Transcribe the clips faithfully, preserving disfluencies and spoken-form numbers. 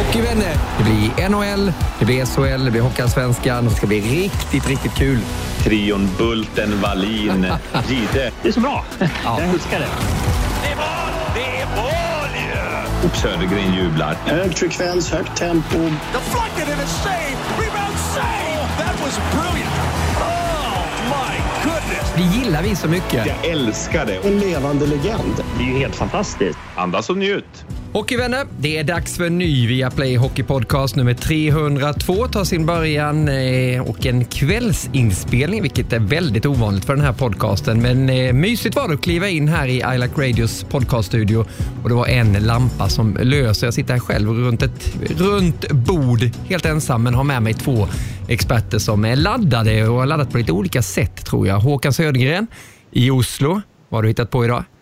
Hockeyvänner, det blir N H L, det blir S H L, det blir Hockeyallsvenskan. Det ska bli riktigt, riktigt kul. Trion Bulten, Wallin, Gide. Det är så bra. Ja. Jag älskar det. Det är mål! Det är mål ju! Och Södergren jublar. Hög frekvens, högt tempo. Deflected in a save! Rebound save! That was brilliant! Oh my goodness! Det gillar vi så mycket. Jag älskar det. En levande legend. Det är ju helt fantastiskt. Andas och njut. Hockeyvänner, det är dags för en ny Viaplay Hockey-podcast nummer trehundratvå tar sin början eh, och en kvällsinspelning, vilket är väldigt ovanligt för den här podcasten. Men eh, mysigt var det att kliva in här i I Like Radios podcaststudio och det var en lampa som löser. Jag sitter här själv runt ett runt bord helt ensam, men har med mig två experter som är laddade och har laddat på lite olika sätt, tror jag. Håkan Södergren i Oslo, vad har du hittat på idag?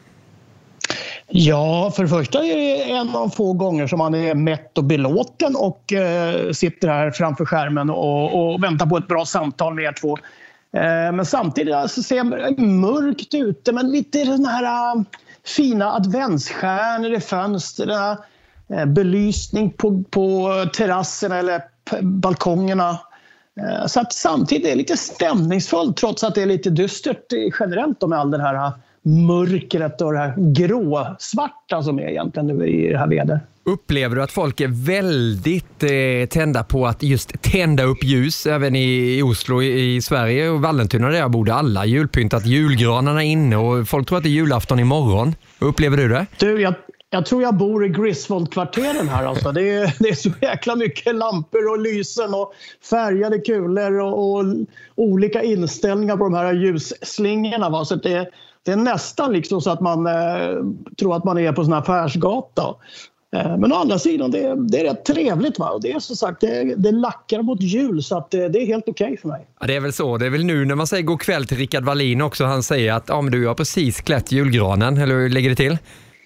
Ja, för det första är det en av få gånger som man är mätt och belåten och eh, sitter här framför skärmen och, och väntar på ett bra samtal med er två. Eh, men samtidigt alltså, ser jag mörkt ute, men lite den här uh, fina adventsstjärnor i fönster, uh, belysning på, på terrasserna eller p- balkongerna. Uh, så att samtidigt är det lite stämningsfullt trots att det är lite dystert generellt med all den här uh, mörkret och det här gråsvarta som är egentligen i det här vädret. Upplever du att folk är väldigt eh, tända på att just tända upp ljus även i Oslo, i, i Sverige och Vallentuna där jag bodde, alla julpyntat, julgranarna inne och folk tror att det är julafton imorgon. Upplever du det? Du, jag, jag tror jag bor i Griswold-kvarteren här alltså. Det är, det är så jäkla mycket lampor och lysen och färgade kulor och, och olika inställningar på de här ljusslingorna. Va? Så det är Det är nästan liksom så att man eh, tror att man är på en affärsgata. Eh, men å andra sidan, det är, det är rätt trevligt. Va? Och det är som sagt, det, det lackar mot jul så att det, det är helt okej okay för mig. Ja, det är väl så. Det är väl nu när man säger god kväll till Rickard Wallin också. Han säger att ja, men du har precis klätt julgranen. Eller hur lägger det till?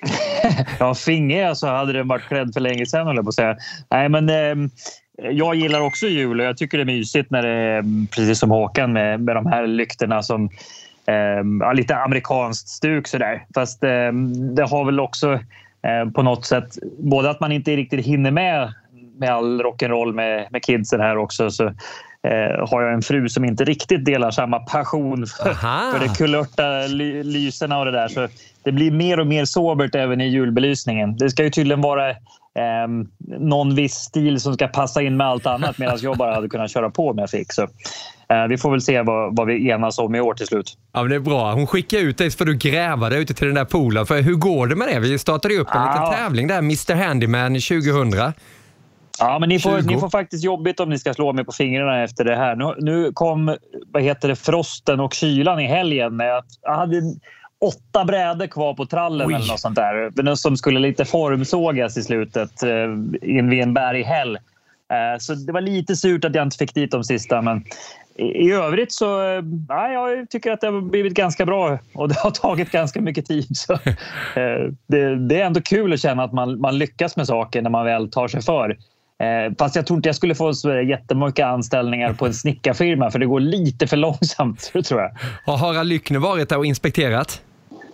Ja, finge så hade det varit klädd för länge sedan, eller på att säga. Nej, men... Eh... Jag gillar också jul och jag tycker det är mysigt när det är precis som Håkan med, med de här lyktorna som eh, lite amerikanskt stuk sådär. Fast eh, det har väl också eh, på något sätt både att man inte riktigt hinner med med all rock'n'roll med, med kidsen här också, så eh, har jag en fru som inte riktigt delar samma passion för, för det kulörta ly, lyserna och det där, så det blir mer och mer sobert även i julbelysningen. Det ska ju tydligen vara eh, någon viss stil som ska passa in med allt annat, medan jag bara hade kunnat köra på om jag fick. Så eh, vi får väl se vad, vad vi enas om i år till slut. Ja, men det är bra. Hon skickar ut dig för att du gräva dig ute till den där poolen. För hur går det med det? Vi startade ju upp en ah. liten tävling där, mister Handyman tjugohundra. Ja, men ni får, ni får faktiskt jobbigt om ni ska slå mig på fingrarna efter det här. Nu, nu kom, vad heter det, frosten och kylan i helgen. Jag, jag hade åtta brädor kvar på trallen. Oj. Eller något sånt där. Som skulle lite formsågas i slutet in vid en berghäll. Så det var lite surt att jag inte fick dit de sista. Men i, i övrigt så ja, jag tycker att det har blivit ganska bra. Och det har tagit ganska mycket tid. Så, det, det är ändå kul att känna att man, man lyckas med saker när man väl tar sig för. Fast jag tror inte jag skulle få så jättemycket anställningar på en snickarfirma, för det går lite för långsamt, tror jag. Har Harald Lyckner varit där och inspekterat?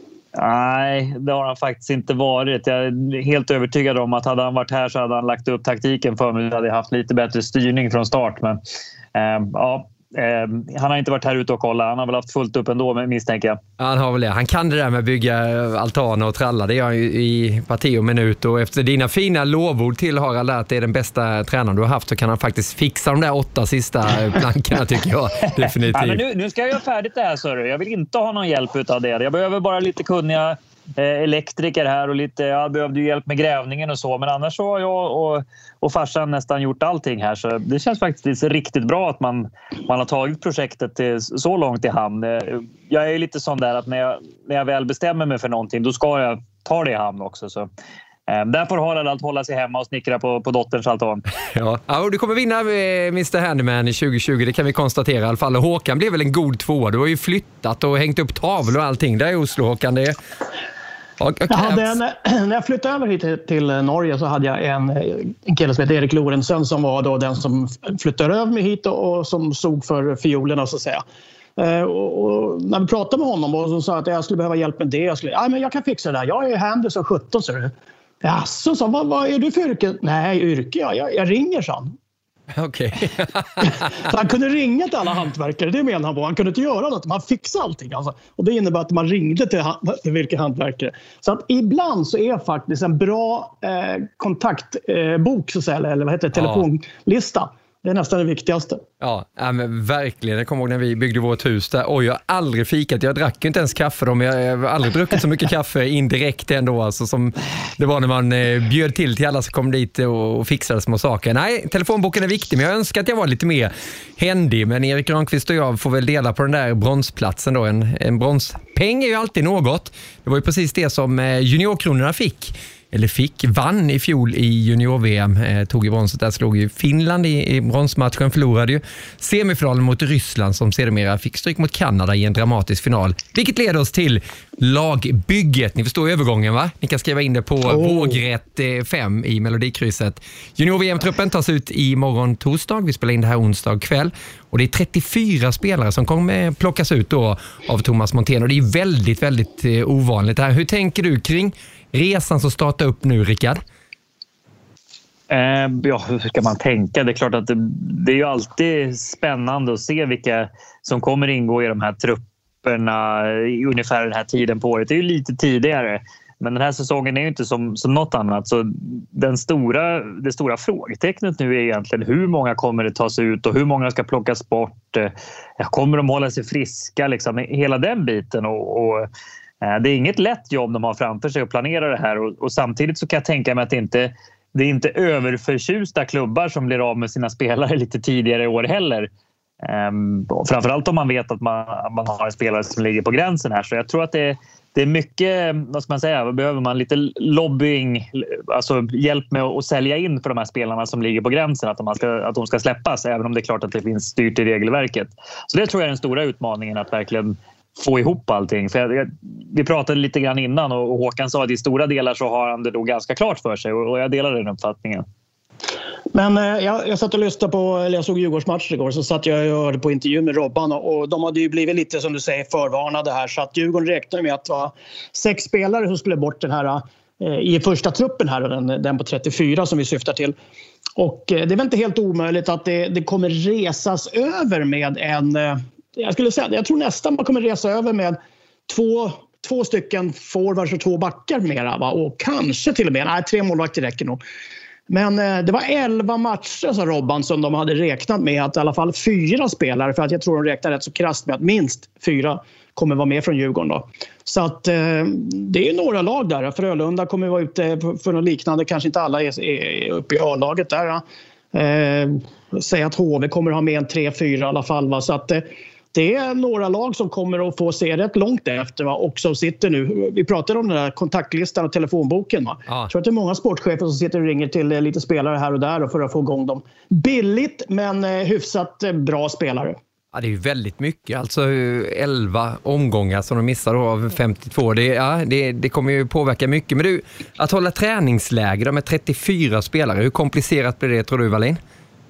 Nej, det har han faktiskt inte varit. Jag är helt övertygad om att hade han varit här så hade han lagt upp taktiken för mig. Hade haft lite bättre styrning från start. Men eh, ja, eh, han har inte varit här ute och kollat. Han har väl haft fullt upp ändå, misstänker jag. Ja, han har väl det. Han kan det där med att bygga altaner och tralla. Det gör han ju i parti och minut. Och efter dina fina lovord till Harald att det är den bästa tränaren du har haft, så kan han faktiskt fixa de där åtta sista plankorna, tycker jag. Definitivt. Ja, men nu, nu ska jag göra färdigt det här, så jag vill inte ha någon hjälp av det. Jag behöver bara lite kunniga elektriker här och lite, jag behövde ju hjälp med grävningen och så, men annars så har jag och, och farsan nästan gjort allting här, så det känns faktiskt riktigt bra att man, man har tagit projektet till, så långt i hamn. Jag är lite sån där att när jag, när jag väl bestämmer mig för någonting, då ska jag ta det i hamn också, så eh, där får Harald allt hålla sig hemma och snickra på, på dotterns altan. Ja, ja, och du kommer vinna mister Handyman i tjugo tjugo, det kan vi konstatera i alla fall. Och Håkan blev väl en god tvåa, du har ju flyttat och hängt upp tavlor och allting där i Oslo, Håkan. Det är Jag hade en, när jag flyttade över hit till, till Norge så hade jag en, en kille som heter Erik Lorentzen som var då den som flyttade över mig hit och, och som stod för fiolerna, så att säga. Eh, och, och när vi pratade med honom och så sa att jag skulle behöva hjälp med det, jag skulle, nej men jag kan fixa det där, jag är handy så sjutton, så det. Ja, så sa vad, vad är du för yrke? Nej, yrke, ja, jag, jag ringer, sa han. Okej. Okay. Så han kunde ringa till alla hantverkare, det menar han på. Han kunde inte göra något, man fixade allting. Alltså. Och det innebär att man ringde till, till vilka hantverkare. Så att ibland så är faktiskt en bra eh, kontaktbok, eh, så eller, eller vad heter det, telefonlista. Det är nästan det viktigaste. Ja, men verkligen. Jag kommer ihåg när vi byggde vårt hus där. Oj, jag har aldrig fikat. Jag drack inte ens kaffe då, men jag har aldrig druckit så mycket kaffe indirekt ändå. Alltså, som det var när man eh, bjöd till till alla som kom dit och, och fixade små saker. Nej, telefonboken är viktig, men jag önskar att jag var lite mer händig. Men Erik Granqvist och jag får väl dela på den där bronsplatsen då. En, en bronspeng är ju alltid något. Det var ju precis det som eh, juniorkronorna fick. Eller fick, vann i fjol i junior-V M, eh, tog i bronset. Där slog ju Finland i, i bronsmatchen, förlorade ju semifinalen mot Ryssland som sedermera fick stryk mot Kanada i en dramatisk final. Vilket leder oss till lagbygget. Ni förstår övergången, va? Ni kan skriva in det på oh. vågrätt fem i Melodikrysset. Junior-V M-truppen tas ut i morgon torsdag. Vi spelar in det här onsdag kväll. Och det är trettiofyra spelare som kommer plockas ut då av Thomas Montén. Och det är väldigt, väldigt eh, ovanligt här. Hur tänker du kring resan som startar upp nu, Rickard? Eh, ja, hur ska man tänka? Det är klart att det, det är ju alltid spännande att se vilka som kommer ingå i de här trupperna i ungefär den här tiden på året. Det är ju lite tidigare, men den här säsongen är ju inte som, som något annat. Så den stora, det stora frågetecknet nu är egentligen hur många kommer det tas ut och hur många ska plockas bort. Kommer de hålla sig friska? Liksom, hela den biten och, och det är inget lätt jobb de har framför sig att planera det här och, och samtidigt så kan jag tänka mig att det inte det är inte överförtjusta klubbar som blir av med sina spelare lite tidigare i år heller. Um, framförallt om man vet att man, man har en spelare som ligger på gränsen här. Så jag tror att det, det är mycket, vad ska man säga, vad behöver man? Lite lobbying, alltså hjälp med att sälja in för de här spelarna som ligger på gränsen, att de ska, att de ska släppas, även om det är klart att det finns styrt i regelverket. Så det tror jag är den stora utmaningen, att verkligen få ihop allting. För jag, jag, vi pratade lite grann innan och, och Håkan sa att i stora delar så har han det då ganska klart för sig och, och jag delar den uppfattningen. Men eh, jag, jag satt och lyssnade på, eller jag såg Djurgårdsmatch igår, så satt jag och hörde på intervju med Robban och, och de hade ju blivit lite, som du säger, förvarnade här, så att Djurgården räknade med att det var sex spelare som skulle bort den här eh, i första truppen här, den, den på trettiofyra som vi syftar till. Och eh, det är väl inte helt omöjligt att det, det kommer resas över med en eh, jag skulle säga, jag tror nästan man kommer resa över med två, två stycken forwards och två backar mera, va? Och kanske till och med, nej, tre målvakter räcker nog. Men eh, det var elva matcher, sa Robban, som de hade räknat med att i alla fall fyra spelare, för att jag tror de räknar rätt så krasst med att minst fyra kommer vara med från Djurgården då. Så att eh, det är några lag där. Frölunda kommer vara ute för något liknande, kanske inte alla är, är uppe i A-laget där. Eh, säg att H V kommer ha med en tre fyra i alla fall, va? Så att eh, det är några lag som kommer att få se rätt långt efter, va? Och som sitter nu. Vi pratar om den där kontaktlistan och telefonboken, va? Ja. Jag tror att det är många sportchefer som sitter och ringer till lite spelare här och där och för att få igång dem. Billigt men hyfsat bra spelare. Ja, det är ju väldigt mycket. Alltså elva omgångar som de missar då av femtiotvå. Det, ja, det, det kommer ju påverka mycket. Men du, att hålla träningsläger med trettiofyra spelare, hur komplicerat blir det, tror du, Wallin?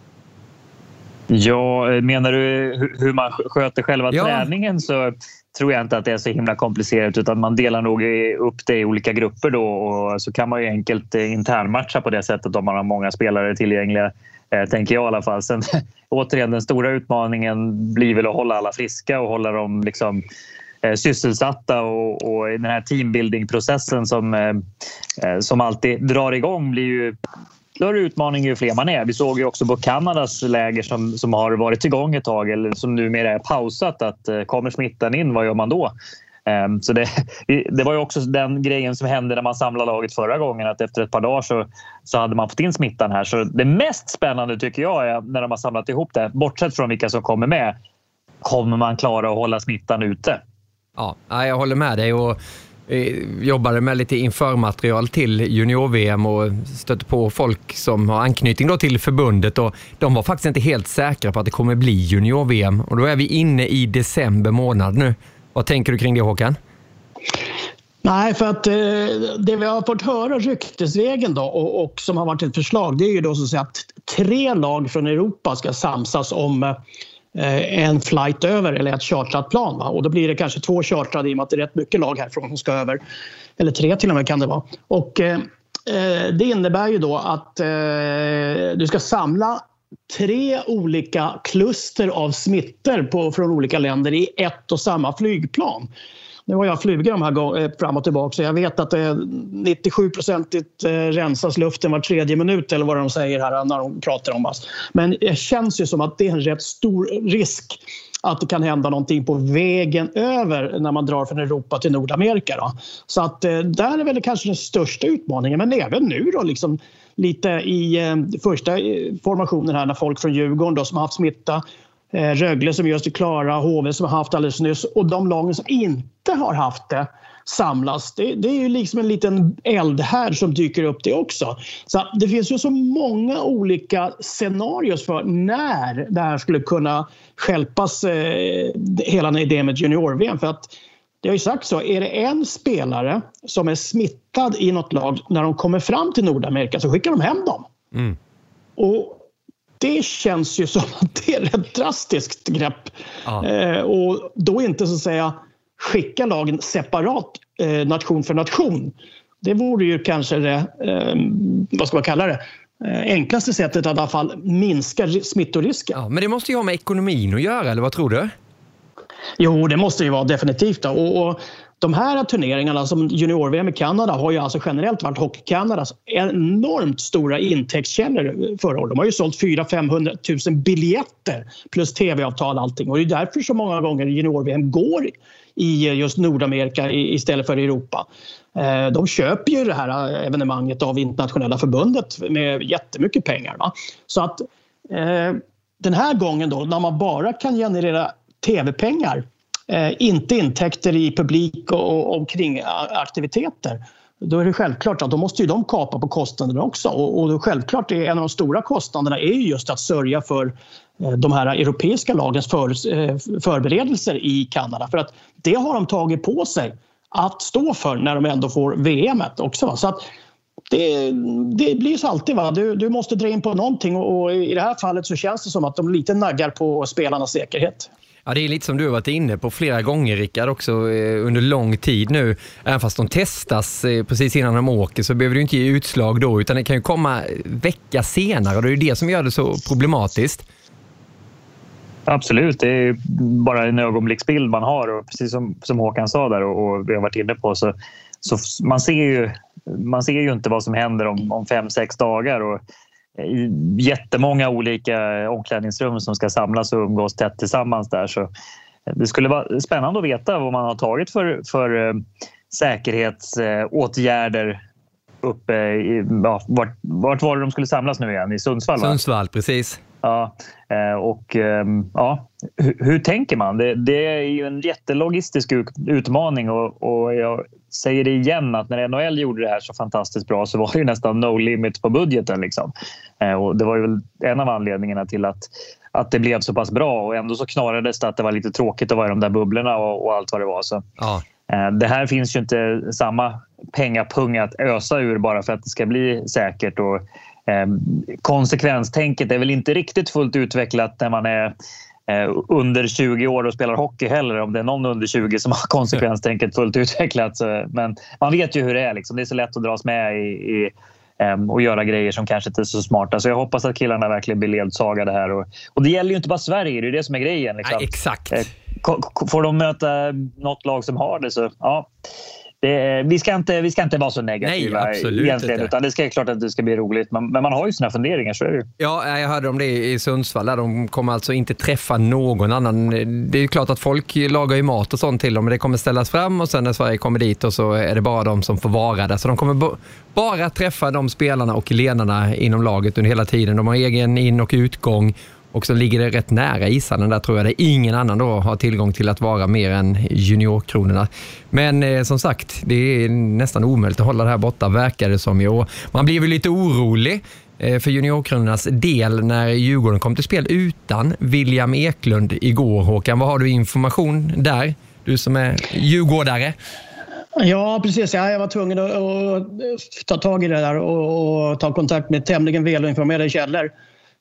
Ja, menar du hur man sköter själva ja. träningen, så tror jag inte att det är så himla komplicerat, utan man delar nog upp det i olika grupper då, och så kan man ju enkelt internmatcha på det sättet om man har många spelare tillgängliga, eh, tänker jag i alla fall. Sen återigen, den stora utmaningen blir väl att hålla alla friska och hålla dem liksom eh, sysselsatta, och, och den här teambuilding-processen som, eh, som alltid drar igång blir ju större utmaning ju fler man är. Vi såg ju också på Kanadas läger som, som har varit igång ett tag, eller som numera är pausat, att eh, kommer smittan in, vad gör man då? Um, så det, det var ju också den grejen som hände när man samlade laget förra gången, att efter ett par dagar så, så hade man fått in smittan här. Så det mest spännande tycker jag är när de har samlat ihop det, bortsett från vilka som kommer med, kommer man klara att hålla smittan ute? Ja, jag håller med dig, och jobbade med lite införmaterial till junior-V M och stötte på folk som har anknytning då till förbundet, och de var faktiskt inte helt säkra på att det kommer bli junior-V M, och då är vi inne i december månad nu. Vad tänker du kring det, Håkan? Nej, för att eh, det vi har fått höra ryktesvägen då, och, och som har varit ett förslag, det är ju då så att säga att tre lag från Europa ska samsas om eh, en flight över, eller ett chartrat plan, va? Och då blir det kanske två chartrade, i och med att det är rätt mycket lag härifrån som ska över, eller tre till och med kan det vara. Och eh, eh, det innebär ju då att eh, du ska samla tre olika kluster av smittor på, från olika länder i ett och samma flygplan. Nu har jag flugit de här fram och tillbaka så jag vet att det nittiosju procent rensas luften var tredje minut eller vad de säger här när de pratar om oss. Men det känns ju som att det är en rätt stor risk att det kan hända någonting på vägen över när man drar från Europa till Nordamerika. Då. Så att där är väl kanske den största utmaningen, men även nu då liksom lite i eh, första formationen här när folk från Djurgården då, som har haft smitta, eh, Rögle som just är klara, H V som har haft alldeles nyss och de lagen som inte har haft det samlas. Det, det är ju liksom en liten eld här som dyker upp det också. Så det finns ju så många olika scenarios för när det här skulle kunna stjälpas eh, hela den idén med junior-V M. För att det har ju sagt så, är det en spelare som är smittad i något lag när de kommer fram till Nordamerika så skickar de hem dem. Mm. Och det känns ju som att det är ett drastiskt grepp. Ah. Eh, och då inte så att säga skicka lagen separat eh, nation för nation. Det vore ju kanske det, eh, vad ska man kalla det, eh, enklaste sättet att i alla fall minska smittorisken. Ja, men det måste ju ha med ekonomin att göra, eller vad tror du? Jo, det måste ju vara definitivt. Då. Och, och de här turneringarna som junior-V M i Kanada har ju alltså generellt varit Hockey Kanadas enormt stora intäktskällor förra året. De har ju sålt fyra till femhundra tusen biljetter plus tv-avtal och allting. Och det är därför så många gånger junior-V M går i just Nordamerika istället för Europa. De köper ju det här evenemanget av internationella förbundet med jättemycket pengar. Va? Så att eh, den här gången då, när man bara kan generera tv-pengar, eh, inte intäkter i publik och, och omkring aktiviteter, då är det självklart att då måste ju de kapa på kostnaderna också. Och, och självklart är en av de stora kostnaderna är ju just att sörja för eh, de här europeiska lagens för, eh, förberedelser i Kanada. För att det har de tagit på sig att stå för när de ändå får V M-et också. Va? Så att det, det blir så alltid. Va? Du, du måste dra in på någonting och, och i det här fallet så känns det som att de lite naggar på spelarnas säkerhet. Ja, det är lite som du har varit inne på flera gånger, Rickard, också eh, under lång tid nu. Även fast de testas eh, precis innan de åker så behöver det inte ge utslag då, utan det kan ju komma vecka senare och det är det som gör det så problematiskt. Absolut, det är bara en ögonblicksbild man har och precis som, som Håkan sa där och, och vi har varit inne på så, så man, ser ju, man ser ju inte vad som händer om, om fem, sex dagar och jättemånga olika omklädningsrum som ska samlas och umgås tätt tillsammans där. Så det skulle vara spännande att veta vad man har tagit för, för säkerhetsåtgärder uppe i, ja, vart, vart var det de skulle samlas nu igen? I Sundsvall, va? Sundsvall, precis. Ja, och ja, hur, hur tänker man? Det, det är ju en jättelogistisk utmaning och, och jag säger det igen att när N H L gjorde det här så fantastiskt bra så var det ju nästan no limit på budgeten liksom. Och det var ju väl en av anledningarna till att, att det blev så pass bra och ändå så knarades det att det var lite tråkigt att vara i de där bubblorna och, och allt vad det var. Så. Ja. Det här finns ju inte samma pengapung att ösa ur bara för att det ska bli säkert och eh, konsekvenstänket är väl inte riktigt fullt utvecklat när man är eh, under tjugo år och spelar hockey heller, om det är någon under tjugo som har konsekvenstänket fullt utvecklat. Så, men man vet ju hur det är liksom. Det är så lätt att dras med i, i eh, och göra grejer som kanske inte är så smarta. Så jag hoppas att killarna verkligen blir ledsagade här och, och det gäller ju inte bara Sverige, det är det som är grejen liksom. Nej, exakt. Eh, får de möta något lag som har det så ja, det, vi, ska inte, vi ska inte vara så negativa. Nej, absolut egentligen, inte. Utan det ska klart att det ska bli roligt, men, men man har ju sina funderingar, så är det ju. Ja, jag hörde om det i Sundsvall där de kommer alltså inte träffa någon annan. Det är ju klart att folk lagar ju mat och sånt till dem, men det kommer ställas fram och sen när Sverige kommer dit och så är det bara de som får vara där. Så de kommer b- bara träffa de spelarna och ledarna inom laget under hela tiden. De har egen in- och utgång. Och så ligger det rätt nära ishallen där, tror jag. Det är ingen annan då har tillgång till att vara mer än juniorkronorna. Men eh, som sagt, det är nästan omöjligt att hålla det här borta, verkar det som. Och man blir väl lite orolig eh, för juniorkronornas del när Djurgården kom till spel utan William Eklund igår, Håkan. Vad har du information där? Du som är djurgårdare. Ja, precis. Ja, jag var tvungen att, att ta tag i det där och, och ta kontakt med tämligen väl och informerade källor.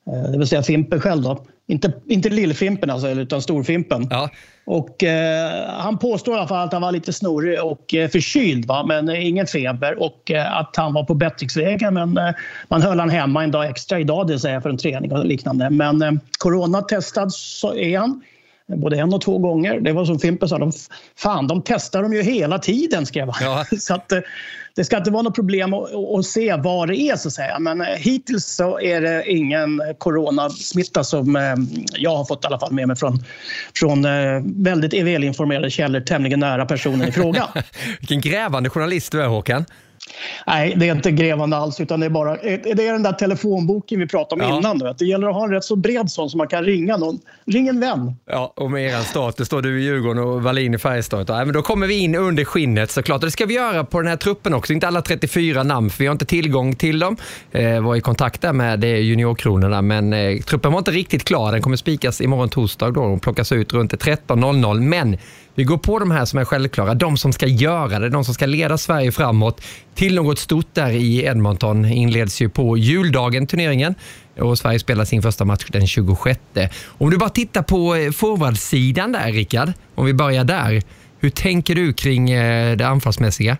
Det vill säga Fimpen själv då. Inte, inte Lillfimpen alltså, utan Storfimpen. Ja. Och eh, han påstår i alla fall att han var lite snorig och eh, förkyld, va? Men eh, ingen feber. Och eh, att han var på bättringsvägen, men eh, man höll han hemma en dag extra idag, det säger jag, för en träning och liknande. Men eh, coronatestad så är han. Både en och två gånger. Det var som Fimpen sa, de, fan de testar dem ju hela tiden, skrev han. Ja. Så att eh, det ska inte vara något problem att, att se vad det är, så att säga. Men eh, hittills så är det ingen coronasmitta som eh, jag har fått i alla fall med mig från, från eh, väldigt välinformerade källor, tämligen nära personen i fråga. Vilken grävande journalist du är, Håkan. Nej, det är inte grävande alls, utan det är bara det är den där telefonboken vi pratade om ja. innan. Vet. Det gäller att ha en rätt så bred sån så man kan ringa någon. Ring en vän. Ja, och med eran status står du i Djurgården och Wallin i Färjestad. Ja, men då kommer vi in under skinnet såklart. Och det ska vi göra på den här truppen också. Inte alla trettiofyra namn, för vi har inte tillgång till dem. Eh, var i kontakt där med juniorkronorna, men eh, truppen var inte riktigt klar. Den kommer spikas imorgon torsdag då och plockas ut runt tretton noll noll. Men vi går på de här som är självklara. De som ska göra det, de som ska leda Sverige framåt till något stort där i Edmonton. Inleds ju på juldagen turneringen och Sverige spelar sin första match den tjugosjätte. Om du bara tittar på forwardsidan där, Rickard, om vi börjar där. Hur tänker du kring det anfallsmässiga?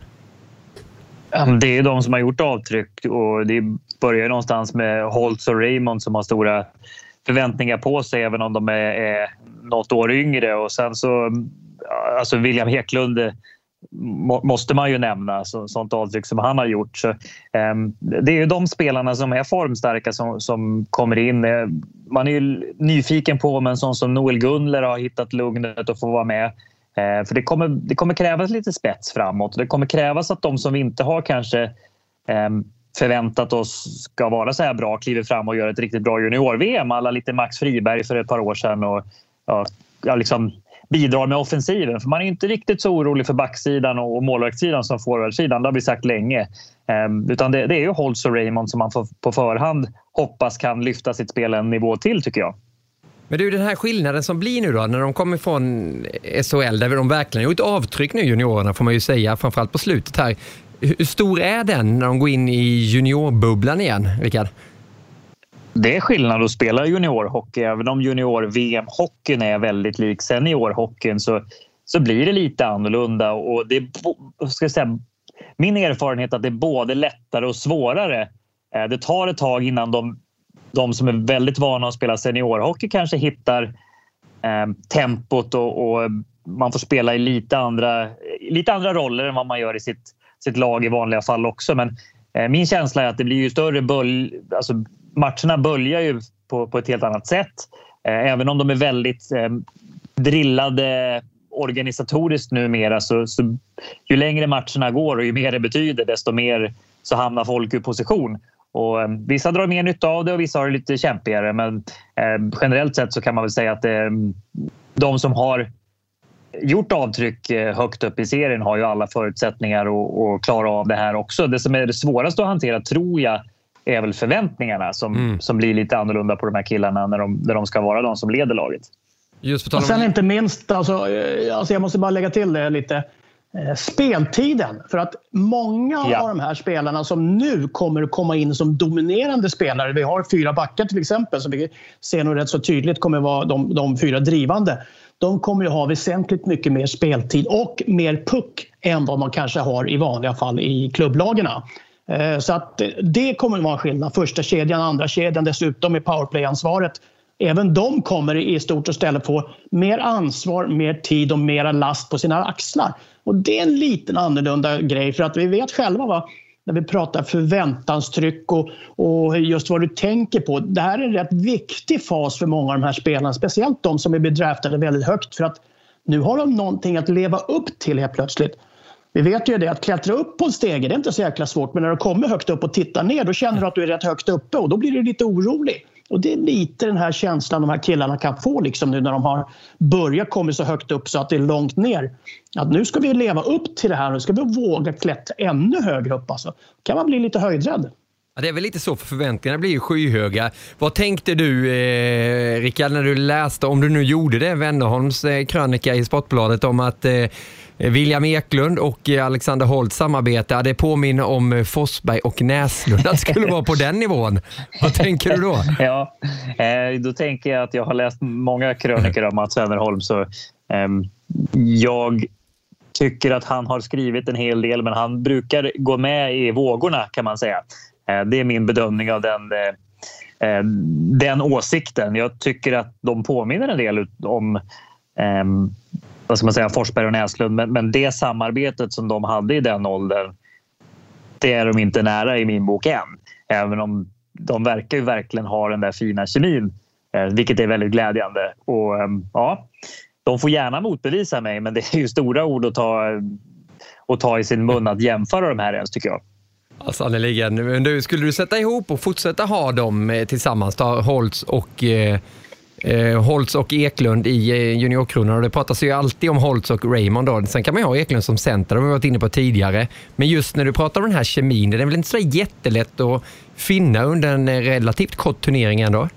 Det är de som har gjort avtryck och det börjar någonstans med Holtz och Raymond som har stora förväntningar på sig även om de är, är något år yngre, och sen så alltså William Eklund må, måste man ju nämna så, sånt avtryck som han har gjort. Så, um, det är ju de spelarna som är formstarka som, som kommer in. Man är ju nyfiken på om en sån som Noel Gunler har hittat lugnet och får vara med. Uh, för det kommer, det kommer krävas lite spets framåt. Det kommer krävas att de som vi inte har kanske um, förväntat oss ska vara så här bra kliver fram och gör ett riktigt bra junior-V M. Alla lite Max Friberg för ett par år sedan och ja, ja, liksom bidrar med offensiven. För man är inte riktigt så orolig för backsidan och målvaktssidan som forwardsidan. Det har vi sagt länge. Um, utan det, det är ju Holtz och Raymond som man får, på förhand hoppas kan lyfta sitt spel en nivå till, tycker jag. Men du, den här skillnaden som blir nu då när de kommer från S H L där de verkligen har gjort avtryck nu, juniorerna får man ju säga, framförallt på slutet här. Hur stor är den när de går in i juniorbubblan igen, Rickard? Det är skillnad att spela juniorhockey. Även om junior-V M-hockeyn är väldigt lik seniorhockeyn så, så blir det lite annorlunda. Och det, ska jag säga, min erfarenhet är att det är både lättare och svårare. Det tar ett tag innan de, de som är väldigt vana att spela seniorhockey kanske hittar eh, tempot och, och man får spela i lite andra, lite andra roller än vad man gör i sitt, sitt lag i vanliga fall också. Men eh, min känsla är att det blir ju större bölj, alltså matcherna böljar ju på, på ett helt annat sätt. Eh, även om de är väldigt eh, drillade organisatoriskt numera så, så ju längre matcherna går och ju mer det betyder desto mer så hamnar folk i position. Och, eh, vissa drar mer nytta av det och vissa har det lite kämpigare. Men eh, generellt sett så kan man väl säga att eh, de som har gjort avtryck eh, högt upp i serien har ju alla förutsättningar att, att klara av det här också. Det som är det svåraste att hantera tror jag är väl förväntningarna som, mm. som blir lite annorlunda på de här killarna när de, när de ska vara de som leder laget. Just och sen inte minst, alltså, alltså jag måste bara lägga till det lite, eh, speltiden. För att många ja. av de här spelarna som nu kommer att komma in som dominerande spelare, vi har fyra backar till exempel som vi ser nog rätt så tydligt kommer vara de, de fyra drivande. De kommer ju ha väsentligt mycket mer speltid och mer puck än vad man kanske har i vanliga fall i klubblagarna. Så att det kommer att vara en skillnad. Första kedjan, andra kedjan, dessutom i powerplay-ansvaret. Även de kommer i stort och ställe få mer ansvar, mer tid och mera last på sina axlar. Och det är en liten annorlunda grej för att vi vet själva va, när vi pratar förväntanstryck och, och just vad du tänker på. Det här är en rätt viktig fas för många av de här spelarna, speciellt de som är bedraftade väldigt högt för att nu har de någonting att leva upp till helt plötsligt. Vi vet ju det att klättra upp på en stege, det är inte så jäkla svårt, men när du kommer högt upp och tittar ner då känner du att du är rätt högt uppe och då blir du lite orolig. Och det är lite den här känslan de här killarna kan få liksom nu när de har börjat komma så högt upp så att det är långt ner. Att nu ska vi leva upp till det här, nu ska vi våga klättra ännu högre upp alltså. Kan man bli lite höjdrädd. Ja, det är väl lite så, för förväntningarna blir ju skyhöga. Vad tänkte du, eh, Rickard, när du läste, om du nu gjorde det, Wennerholms eh, krönika i Sportbladet om att eh, William Eklund och Alexander Holtz samarbete, ja, det påminner om Forsberg och Näslund. Det skulle vara på den nivån. Vad tänker du då? Ja, eh, då tänker jag att jag har läst många krönikor om Mats Wennerholm, så eh, jag tycker att han har skrivit en hel del, men han brukar gå med i vågorna, kan man säga. Eh, det är min bedömning av den, eh, den åsikten. Jag tycker att de påminner en del om eh, vad ska man säga, Forsberg och Näslund, men, men det samarbetet som de hade i den åldern, det är de inte nära i min bok än. Även om de verkar ju verkligen ha den där fina kemin, eh, vilket är väldigt glädjande. Och eh, ja, de får gärna motbevisa mig, men det är ju stora ord att ta, att ta i sin mun att jämföra de här ens, tycker jag. Ja, sannoliken. Men du, skulle du sätta ihop och fortsätta ha dem tillsammans, då, Holtz och eh, eh, Holtz och Eklund i eh, juniorkronan, och det pratas ju alltid om Holtz och Raymond då. Sen kan man ju ha Eklund som center, det har vi varit inne på tidigare. Men just när du pratar om den här kemin, det är väl inte så jättelätt att finna under en relativt kort turnering ändå?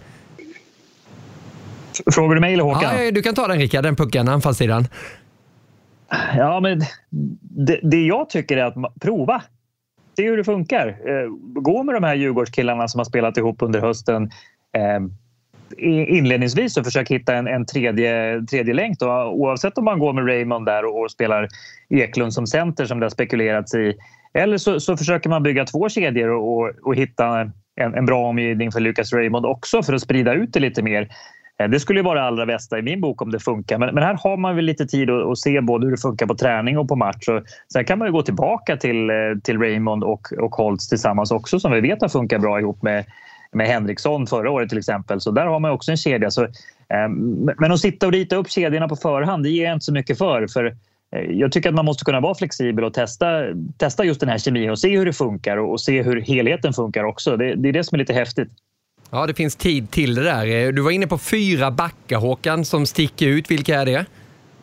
Frågar du mig eller Håkan? Ja, du kan ta den, Rickard, den pucken, anfallssidan. Ja, men det, det jag tycker är att prova. Se hur det funkar. Gå med de här Djurgårdskillarna som har spelat ihop under hösten. Inledningsvis så försök hitta en, en tredje, tredje länk då. Oavsett om man går med Raymond där och, och spelar Eklund som center som det har spekulerats i. Eller så, så försöker man bygga två kedjor och, och, och hitta en, en bra omgivning för Lucas Raymond också, för att sprida ut det lite mer. Det skulle vara det allra bästa i min bok om det funkar. Men, men här har man väl lite tid att, att se både hur det funkar på träning och på match. Och sen kan man ju gå tillbaka till, till Raymond och, och Holtz tillsammans också, som vi vet har funkat bra ihop med, med Henriksson förra året till exempel. Så där har man också en kedja. Så, eh, men att sitta och rita upp kedjorna på förhand, det ger jag inte så mycket för. För eh, jag tycker att man måste kunna vara flexibel och testa, testa just den här kemin och se hur det funkar och, och se hur helheten funkar också. Det, det är det som är lite häftigt. Ja, det finns tid till det där. Du var inne på fyra backar, Håkan, som sticker ut. Vilka är det?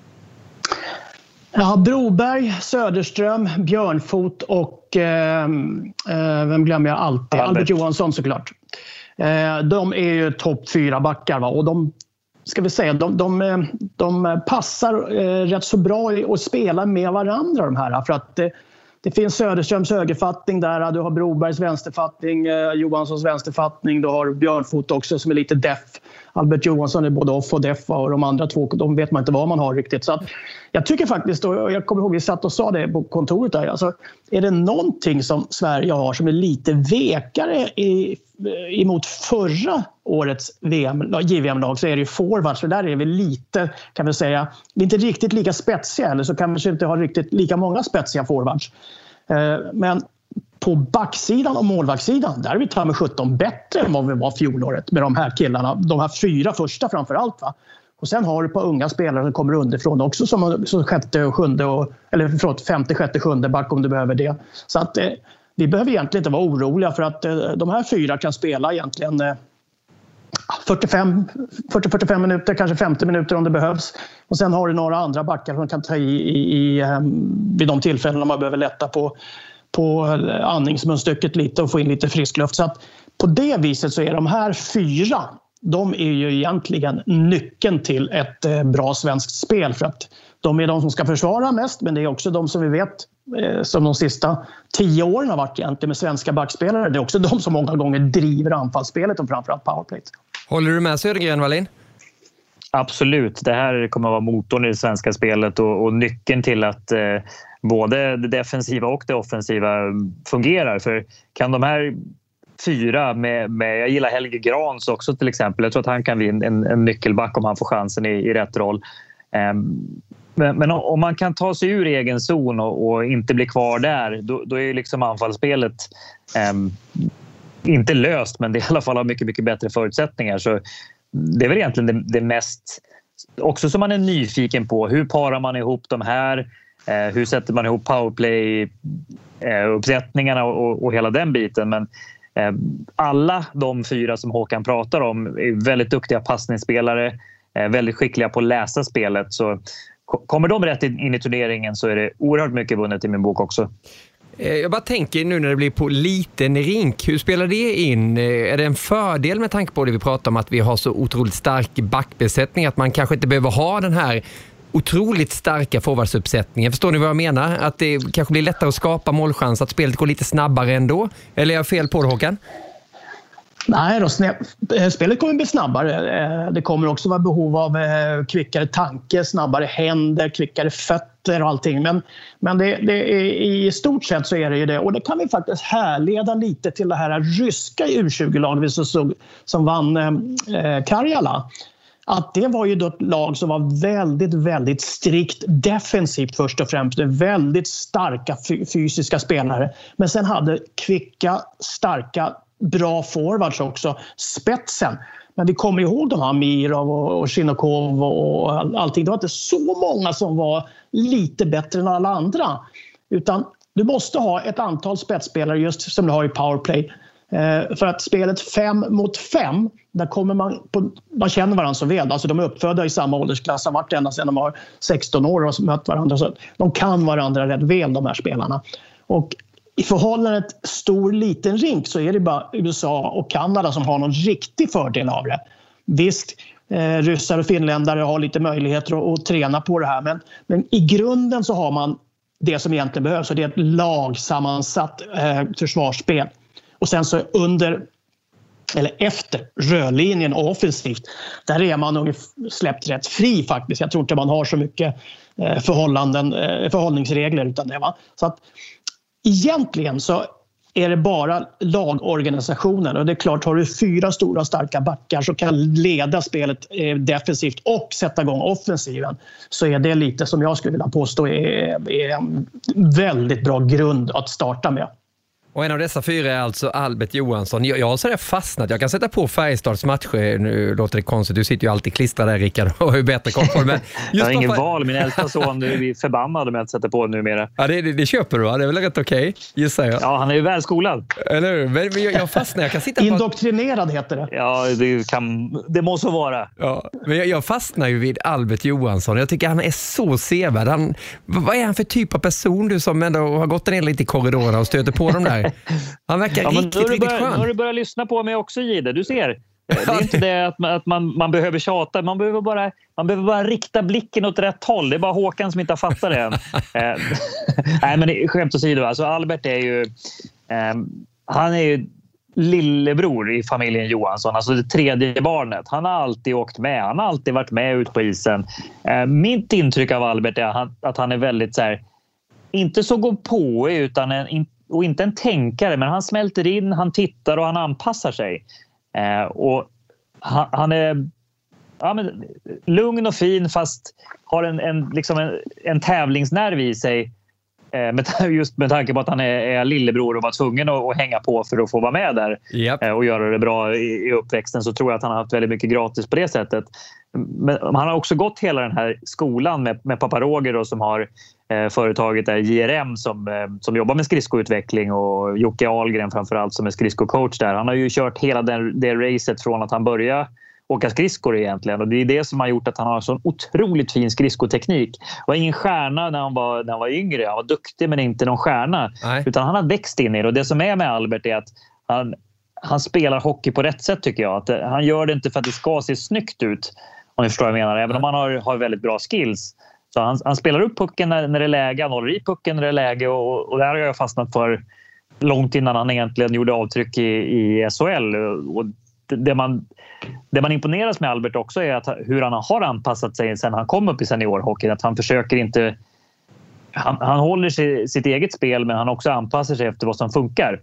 Ja, Broberg, Söderström, Björnfot och eh, eh, vem glömmer jag alltid? Albert, Albert Johansson såklart. Eh, de är ju topp fyra backar, va? Och de, ska vi säga, de, de, de passar eh, rätt så bra att spela med varandra, de här. För att eh, det finns Söderströms högerfattning där, du har Brobergs vänsterfattning, eh, Johanssons vänsterfattning, du har Björnfot också som är lite deff. Albert Johansson är både off och deff, och de andra två, de vet man inte vad man har riktigt. Så att jag tycker faktiskt, och jag kommer ihåg vi satt och sa det på kontoret där, alltså, är det någonting som Sverige har som är lite vekare i, emot förra årets V M, J V M-lag, så är det ju forwards. Så där är vi lite, kan vi säga, vi är inte riktigt lika spetsiga, eller så kan vi inte ha riktigt lika många spetsiga forwards. Men på backsidan och målvaktssidan, där är vi ta med sjutton bättre än vad vi var fjolåret med de här killarna. De här fyra första framför allt, va? Och sen har du på unga spelare som kommer underifrån också, som, som sjätte och sjunde och, eller förlåt, femte, sjätte, sjunde back om du behöver det. Så att eh, vi behöver egentligen inte vara oroliga, för att eh, de här fyra kan spela egentligen eh, fyrtiofem till fyrtiofem minuter, kanske femtio minuter om det behövs. Och sen har du några andra backar som kan ta i, i, i eh, vid de tillfällen när man behöver lätta på på andningsmunstycket lite och få in lite frisk luft. Så att på det viset så är de här fyra, de är ju egentligen nyckeln till ett eh, bra svenskt spel, för att de är de som ska försvara mest, men det är också de som vi vet eh, som de sista tio åren har varit egentligen med svenska backspelare. Det är också de som många gånger driver anfallsspelet och framförallt powerplay. Håller du med Södergren, Wallin? Absolut, det här kommer att vara motorn i det svenska spelet och, och nyckeln till att eh, både det defensiva och det offensiva fungerar. För kan de här fyra med, med jag gillar Helge Grans också till exempel. Jag tror att han kan bli en, en, en nyckelback om han får chansen i, i rätt roll. Um, men, men om man kan ta sig ur egen zon och, och inte bli kvar där, då, då är liksom anfallsspelet um, inte löst, men det i alla fall har mycket, mycket bättre förutsättningar. Så det är väl egentligen det, det mest också som man är nyfiken på. Hur parar man ihop de här? Eh, hur sätter man ihop powerplay-uppsättningarna eh, och, och hela den biten? Men eh, alla de fyra som Håkan pratar om är väldigt duktiga passningsspelare, eh, väldigt skickliga på att läsa spelet. Så kommer de rätt in i turneringen så är det oerhört mycket vunnet i min bok också. Jag bara tänker nu när det blir på liten rink, hur spelar det in? Är det en fördel med tanke på det vi pratar om, att vi har så otroligt stark backbesättning, att man kanske inte behöver ha den här otroligt starka forwardsuppsättningen. Förstår ni vad jag menar? Att det kanske blir lättare att skapa målchans, att spelet går lite snabbare ändå? Eller är jag fel på det, Håkan? Nej då, spelet kommer bli snabbare. Det kommer också vara behov av kvickare tanke, snabbare händer, kvickare fötter och allting. Men, men det, det är, i stort sett så är det ju det. Och det kan vi faktiskt härleda lite till det här ryska U tjugo-laget som, som vann eh, Karjala. Att det var ju då ett lag som var väldigt, väldigt strikt defensivt först och främst. Väldigt starka fysiska spelare. Men sen hade kvicka, starka, bra forwards också. Spetsen. Men vi kommer ihåg de här Mirov och Shinokov och allting. Det var inte så många som var lite bättre än alla andra. Utan du måste ha ett antal spetsspelare just som du har i powerplay. För att spelet fem mot fem, där kommer man, på, man känner varandra så väl. Alltså de är uppfödda i samma åldersklass, har varit ända sedan de var sexton år och mött varandra. Så de kan varandra rätt väl, de här spelarna. Och i förhållande till stor liten rink så är det bara U S A och Kanada som har någon riktig fördel av det. Visst, eh, ryssar och finländare har lite möjligheter att, att träna på det här. Men, men i grunden så har man det som egentligen behövs. Och det är ett lagsammansatt eh, försvarsspel. Och sen så under, eller efter rörlinjen och offensivt, där är man nog släppt rätt fri faktiskt. Jag tror inte man har så mycket eh, förhållanden, eh, förhållningsregler utan det, va? Så att egentligen så är det bara lagorganisationen. Och det är klart, har du fyra stora starka backar som kan leda spelet eh, defensivt och sätta igång offensiven, så är det lite som jag skulle vilja påstå är, är en väldigt bra grund att starta med. Och en av dessa fyra är alltså Albert Johansson. Jag, jag har sådär fastnat. Jag kan sätta på Färjestads matcher. Nu låter det konstigt. Du sitter ju alltid klistrad där, Rickard. Och har ju bättre koll på det. Men jag har ingen val. Min äldsta son är förbannad med att sätta på numera. Ja, det, det, det köper du, va? Det är väl rätt okej, gissar jag. Ja, han är ju välskolad. Eller hur? Men jag, jag fastnar. Jag kan sitta på... Indoktrinerad heter det. Ja, det, kan, det måste vara. Ja, men jag, jag fastnar ju vid Albert Johansson. Jag tycker han är så sevärd. Han, vad är han för typ av person, du som ändå har gått ner lite i korridorerna och stöter på dem där? Han verkar ja, riktigt, riktigt börjat, skön. Nu har du börjat lyssna på mig också, Gide. Du ser. Det är inte det att, man, att man, man behöver tjata. Man behöver, bara, man behöver bara rikta blicken åt rätt håll. Det är bara Håkan som inte har fattat det än. eh, nej, men skämt åsido. Alltså, Albert är ju... Eh, han är ju lillebror i familjen Johansson. Alltså det tredje barnet. Han har alltid åkt med. Han har alltid varit med ut på isen. Eh, mitt intryck av Albert är att han, att han är väldigt så här... Inte så gå på utan en... och inte en tänkare, men han smälter in, han tittar och han anpassar sig. Eh, och han, han är ja, men, lugn och fin, fast har en, en, liksom en, en tävlingsnerv i sig. Eh, med, just med tanke på att han är, är lillebror och var tvungen att, att hänga på för att få vara med där. Yep. Eh, och göra det bra i, i uppväxten, så tror jag att han har haft väldigt mycket gratis på det sättet. Men han har också gått hela den här skolan med, med pappa Roger då, som har eh, företaget där J R M som, eh, som jobbar med skridskoutveckling, och Jocke Ahlgren framförallt som är skridskocoach där. Han har ju kört hela den, det racet från att han började åka skridskor egentligen, och det är det som har gjort att han har sån otroligt fin skridskoteknik. Han var ingen stjärna när han var, när han var yngre, han var duktig men inte någon stjärna. Nej. Utan han har växt in i det, och det som är med Albert är att han, han spelar hockey på rätt sätt, tycker jag. Att han gör det inte för att det ska se snyggt ut, om ni förstår vad jag menar, även om han har, har väldigt bra skills. Så han, han spelar upp pucken när, när det är läge, han håller i pucken när det är läge, och, och där har jag fastnat för långt innan han egentligen gjorde avtryck i, i S H L. Och det man, det man imponeras med Albert också är att hur han har anpassat sig sen han kom upp i seniorhockeyn. Att han försöker inte... Han, han håller sig, sitt eget spel, men han också anpassar sig efter vad som funkar.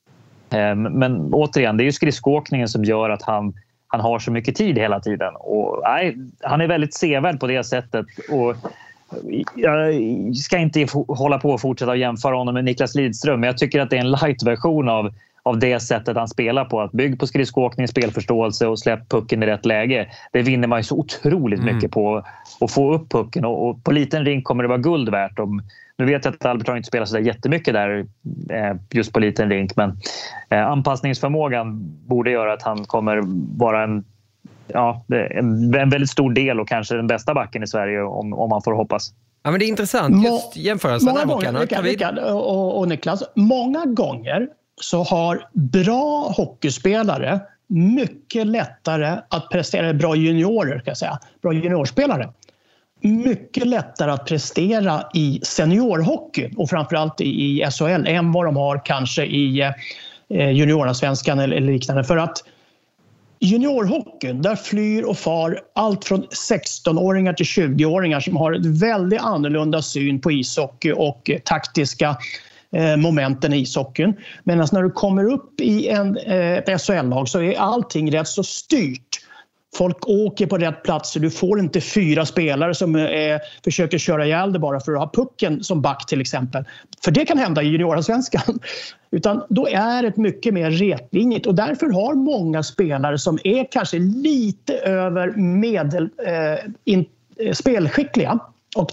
Men återigen, det är ju skridskoåkningen som gör att han, han har så mycket tid hela tiden. Och, nej, han är väldigt sevärd på det sättet. Och jag ska inte hålla på och fortsätta jämföra honom med Niklas Lidström, men jag tycker att det är en light-version av, av det sättet han spelar på. Att bygga på skridskoåkning, spelförståelse och släpp pucken i rätt läge. Det vinner man ju så otroligt mm. mycket på att få upp pucken. Och, och på liten rink kommer det vara guld värt. Om, nu vet jag att Albert har inte spelat så där jättemycket där eh, just på liten rink, men eh, anpassningsförmågan borde göra att han kommer vara en, ja, en, en väldigt stor del och kanske den bästa backen i Sverige, om, om man får hoppas. Ja, men det är intressant just jämförelsen. Många gånger, Rickard, Rickard och, och Niklas, många gånger så har bra hockeyspelare mycket lättare att prestera, bra juniorer, ska jag säga, bra juniorspelare. mycket lättare att prestera i seniorhockey och framförallt i S H L än vad de har kanske i juniorallsvenskan eller liknande. För att juniorhockeyn, där flyr och far allt från sexton-åringar till tjugo-åringar som har ett väldigt annorlunda syn på ishockey och taktiska momenten i ishockeyn. Medan när du kommer upp i en, ett S H L-lag så är allting rätt så styrt. Folk åker på rätt platser. Du får inte fyra spelare som eh, försöker köra ihjäl det bara för att ha pucken som back till exempel. För det kan hända i juniorallsvenskan. Utan då är det mycket mer retlinjigt. Och därför har många spelare som är kanske lite över medel eh, in, eh, spelskickliga och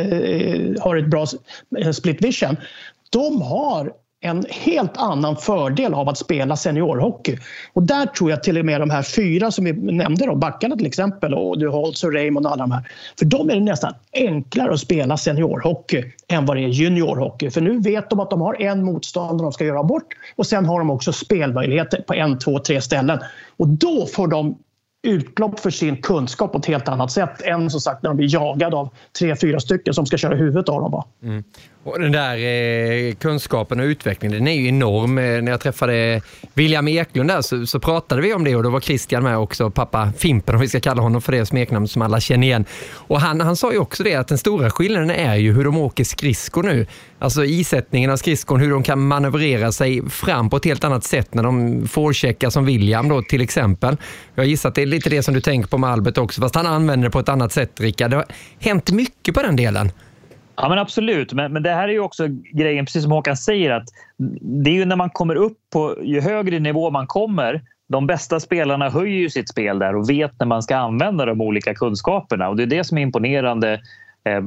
eh, har ett bra split vision. De har en helt annan fördel av att spela seniorhockey. Och där tror jag till och med de här fyra som vi nämnde då, backarna till exempel, och du Holtz och Raymond och alla de här. För de är det nästan enklare att spela seniorhockey än vad det är juniorhockey. För nu vet de att de har en motståndare de ska göra bort och sen har de också spelmöjligheter på en, två, tre ställen. Och då får de utlopp för sin kunskap på ett helt annat sätt än som sagt när de blir jagade av tre, fyra stycken som ska köra huvudet av dem. Mm. Och den där eh, kunskapen och utvecklingen, den är ju enorm. När jag träffade William Eklund där så, så pratade vi om det och då var Christian med också, pappa Fimpen om vi ska kalla honom för det smeknamn som alla känner igen. Och han, han sa ju också det att den stora skillnaden är ju hur de åker skridskor nu. Alltså isättningen av skridskon, hur de kan manövrera sig fram på ett helt annat sätt när de forecheckar som William då till exempel. Jag gissar att det är lite det som du tänker på med Albert också, fast han använder det på ett annat sätt, Rickard. Det har hänt mycket på den delen. Ja, men absolut. Men, men det här är ju också grejen, precis som Håkan säger, att det är ju när man kommer upp på, ju högre nivå man kommer, de bästa spelarna höjer ju sitt spel där och vet när man ska använda de olika kunskaperna. Och det är det som är imponerande eh,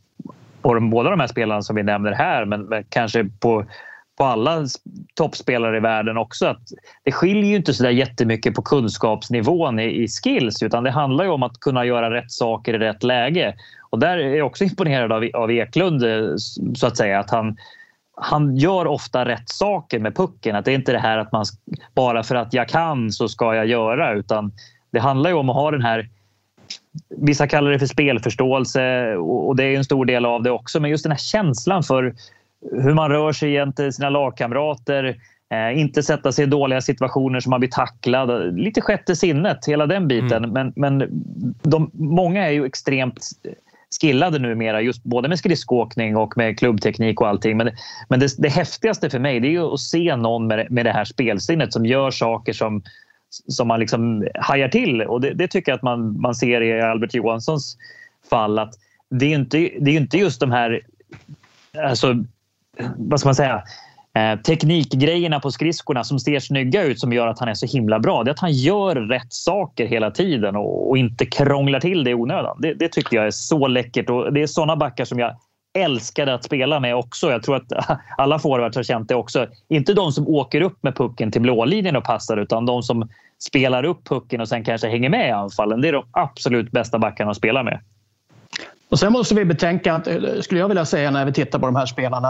på de, båda de här spelarna som vi nämner här, men, men kanske på, på alla toppspelare i världen också. Att det skiljer ju inte så där jättemycket på kunskapsnivån i, i skills, utan det handlar ju om att kunna göra rätt saker i rätt läge. Och där är jag också imponerad av, av Eklund, så att säga, att han, han gör ofta rätt saker med pucken. Att det är inte det här att man bara för att jag kan så ska jag göra, utan det handlar ju om att ha den här, vissa kallar det för spelförståelse och det är en stor del av det också, men just den här känslan för hur man rör sig gentemot sina lagkamrater, eh, inte sätta sig i dåliga situationer som man blir tacklad, lite sjätte sinnet, hela den biten. Mm. Men, men de, många är ju extremt skillade numera, just både med skridskåkning och med klubbteknik och allting. Men, men det, det häftigaste för mig, det är ju att se någon med, med det här spelsinnet som gör saker som, som man liksom hajar till. Och det, det tycker jag att man, man ser i Albert Johanssons fall, att det är inte, det är inte just de här, alltså, vad ska man säga, eh, teknikgrejerna på skridskorna som ser snygga ut som gör att han är så himla bra. Det är att han gör rätt saker hela tiden och, och inte krånglar till det i onödan. Det, det tycker jag är så läckert, och det är såna backar som jag älskade att spela med också. Jag tror att alla forwards har känt det också. Inte de som åker upp med pucken till blålinjen och passar, utan de som spelar upp pucken och sen kanske hänger med i anfallen. Det är de absolut bästa backarna att spela med. Och sen måste vi betänka att, skulle jag vilja säga när vi tittar på de här spelarna,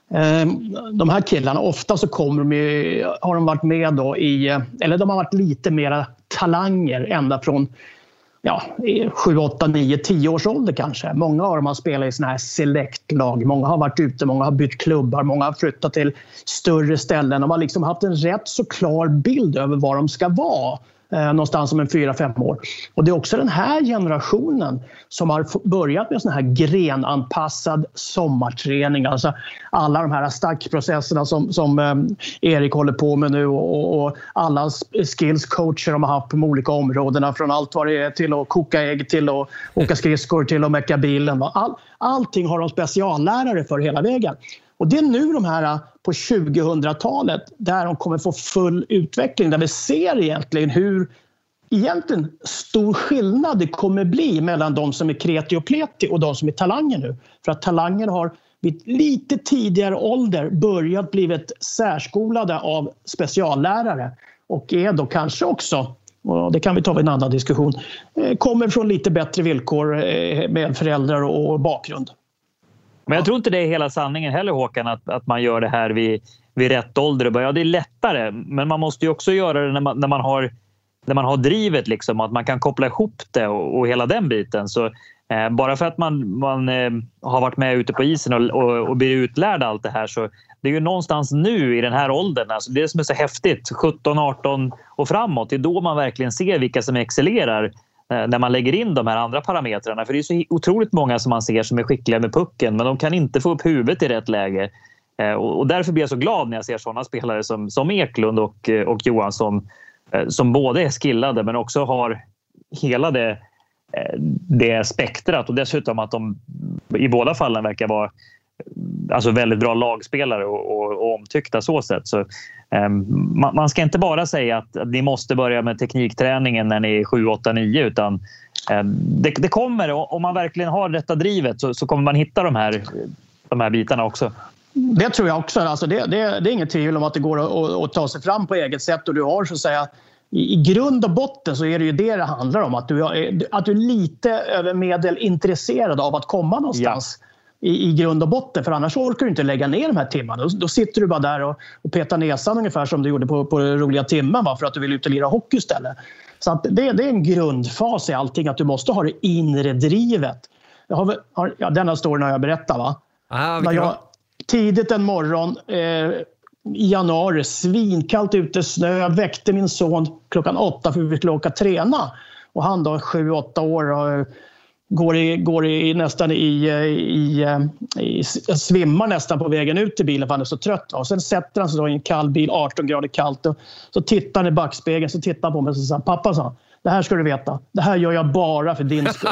de här killarna, ofta så kommer de ju, har de varit med då i, eller de har varit lite mera talanger ända från ja, sju, åtta, nio, tio års ålder kanske. Många av dem har spelat i såna här select-lag. Många har varit ute, många har bytt klubbar, många har flyttat till större ställen. De har liksom haft en rätt så klar bild över vad de ska vara. Eh, någonstans om en fyra, fem år. Och det är också den här generationen som har börjat med sån här grenanpassad sommarträning. Alltså alla de här stackprocesserna som, som eh, Erik håller på med nu och, och alla skillscoacher de har haft på de olika områdena. Från allt vad det är till att koka ägg, till att åka skridskor, till att mecka bilen. All, allting har de speciallärare för hela vägen. Och det är nu de här på tjugohundratalet där de kommer få full utveckling. Där vi ser egentligen hur egentligen stor skillnad det kommer bli mellan de som är kreti och pleti och de som är talanger nu. För att talanger har vid lite tidigare ålder börjat blivit särskolade av speciallärare. Och är då kanske också, och det kan vi ta vid en annan diskussion, kommer från lite bättre villkor med föräldrar och bakgrund. Men jag tror inte det är hela sanningen heller, Håkan, att, att man gör det här vid, vid rätt ålder. Ja, det är lättare, men man måste ju också göra det när man, när man, har, när man har drivet, liksom, att man kan koppla ihop det och, och hela den biten. Så Eh, bara för att man, man eh, har varit med ute på isen och, och, och blir utlärd allt det här, så det är ju någonstans nu i den här åldern, alltså det som är så häftigt, sjutton arton och framåt, det är då man verkligen ser vilka som excellerar eh, när man lägger in de här andra parametrarna. För det är så otroligt många som man ser som är skickliga med pucken, men de kan inte få upp huvudet i rätt läge. Eh, och, och därför blir jag så glad när jag ser sådana spelare som, som Eklund och, och Johansson, eh, som både är skillade men också har hela det det spektrat, och dessutom att de i båda fallen verkar vara alltså väldigt bra lagspelare och, och, och omtyckta så sätt. Så, um, man, man ska inte bara säga att, att ni måste börja med teknikträningen när ni är sju, åtta, nio, utan um, det, det kommer, och om man verkligen har detta drivet så, så kommer man hitta de här, de här bitarna också. Det tror jag också. Alltså det, det, det är inget tvivel om att det går att, att ta sig fram på eget sätt, och du har så att säga i grund och botten så är det ju det det handlar om. Att du, att du är lite över medel intresserad av att komma någonstans ja. i, i grund och botten. För annars orkar du inte lägga ner de här timmarna. Då, då sitter du bara där och, och petar näsan ungefär som du gjorde på, på roliga timmen, va? För att du vill ut och lira hockey istället. Så att det, det är en grundfas i allting, att du måste ha det inre drivet. Jag har, har, ja, denna storyn har jag berättat, va? Ah, När jag, tidigt en morgon... Eh, i januari, svinkallt ute, snö, väckte min son klockan åtta för vi skulle åka träna. Och han då sju, åtta år och går, i, går i, nästan i, i, i, svimmar nästan på vägen ut till bilen för han är så trött. Och sen sätter han sig då i en kall bil, arton grader kallt, och så tittar han i backspegeln, så tittar han på mig och så sa, pappa, sa, det här ska du veta, det här gör jag bara för din skull.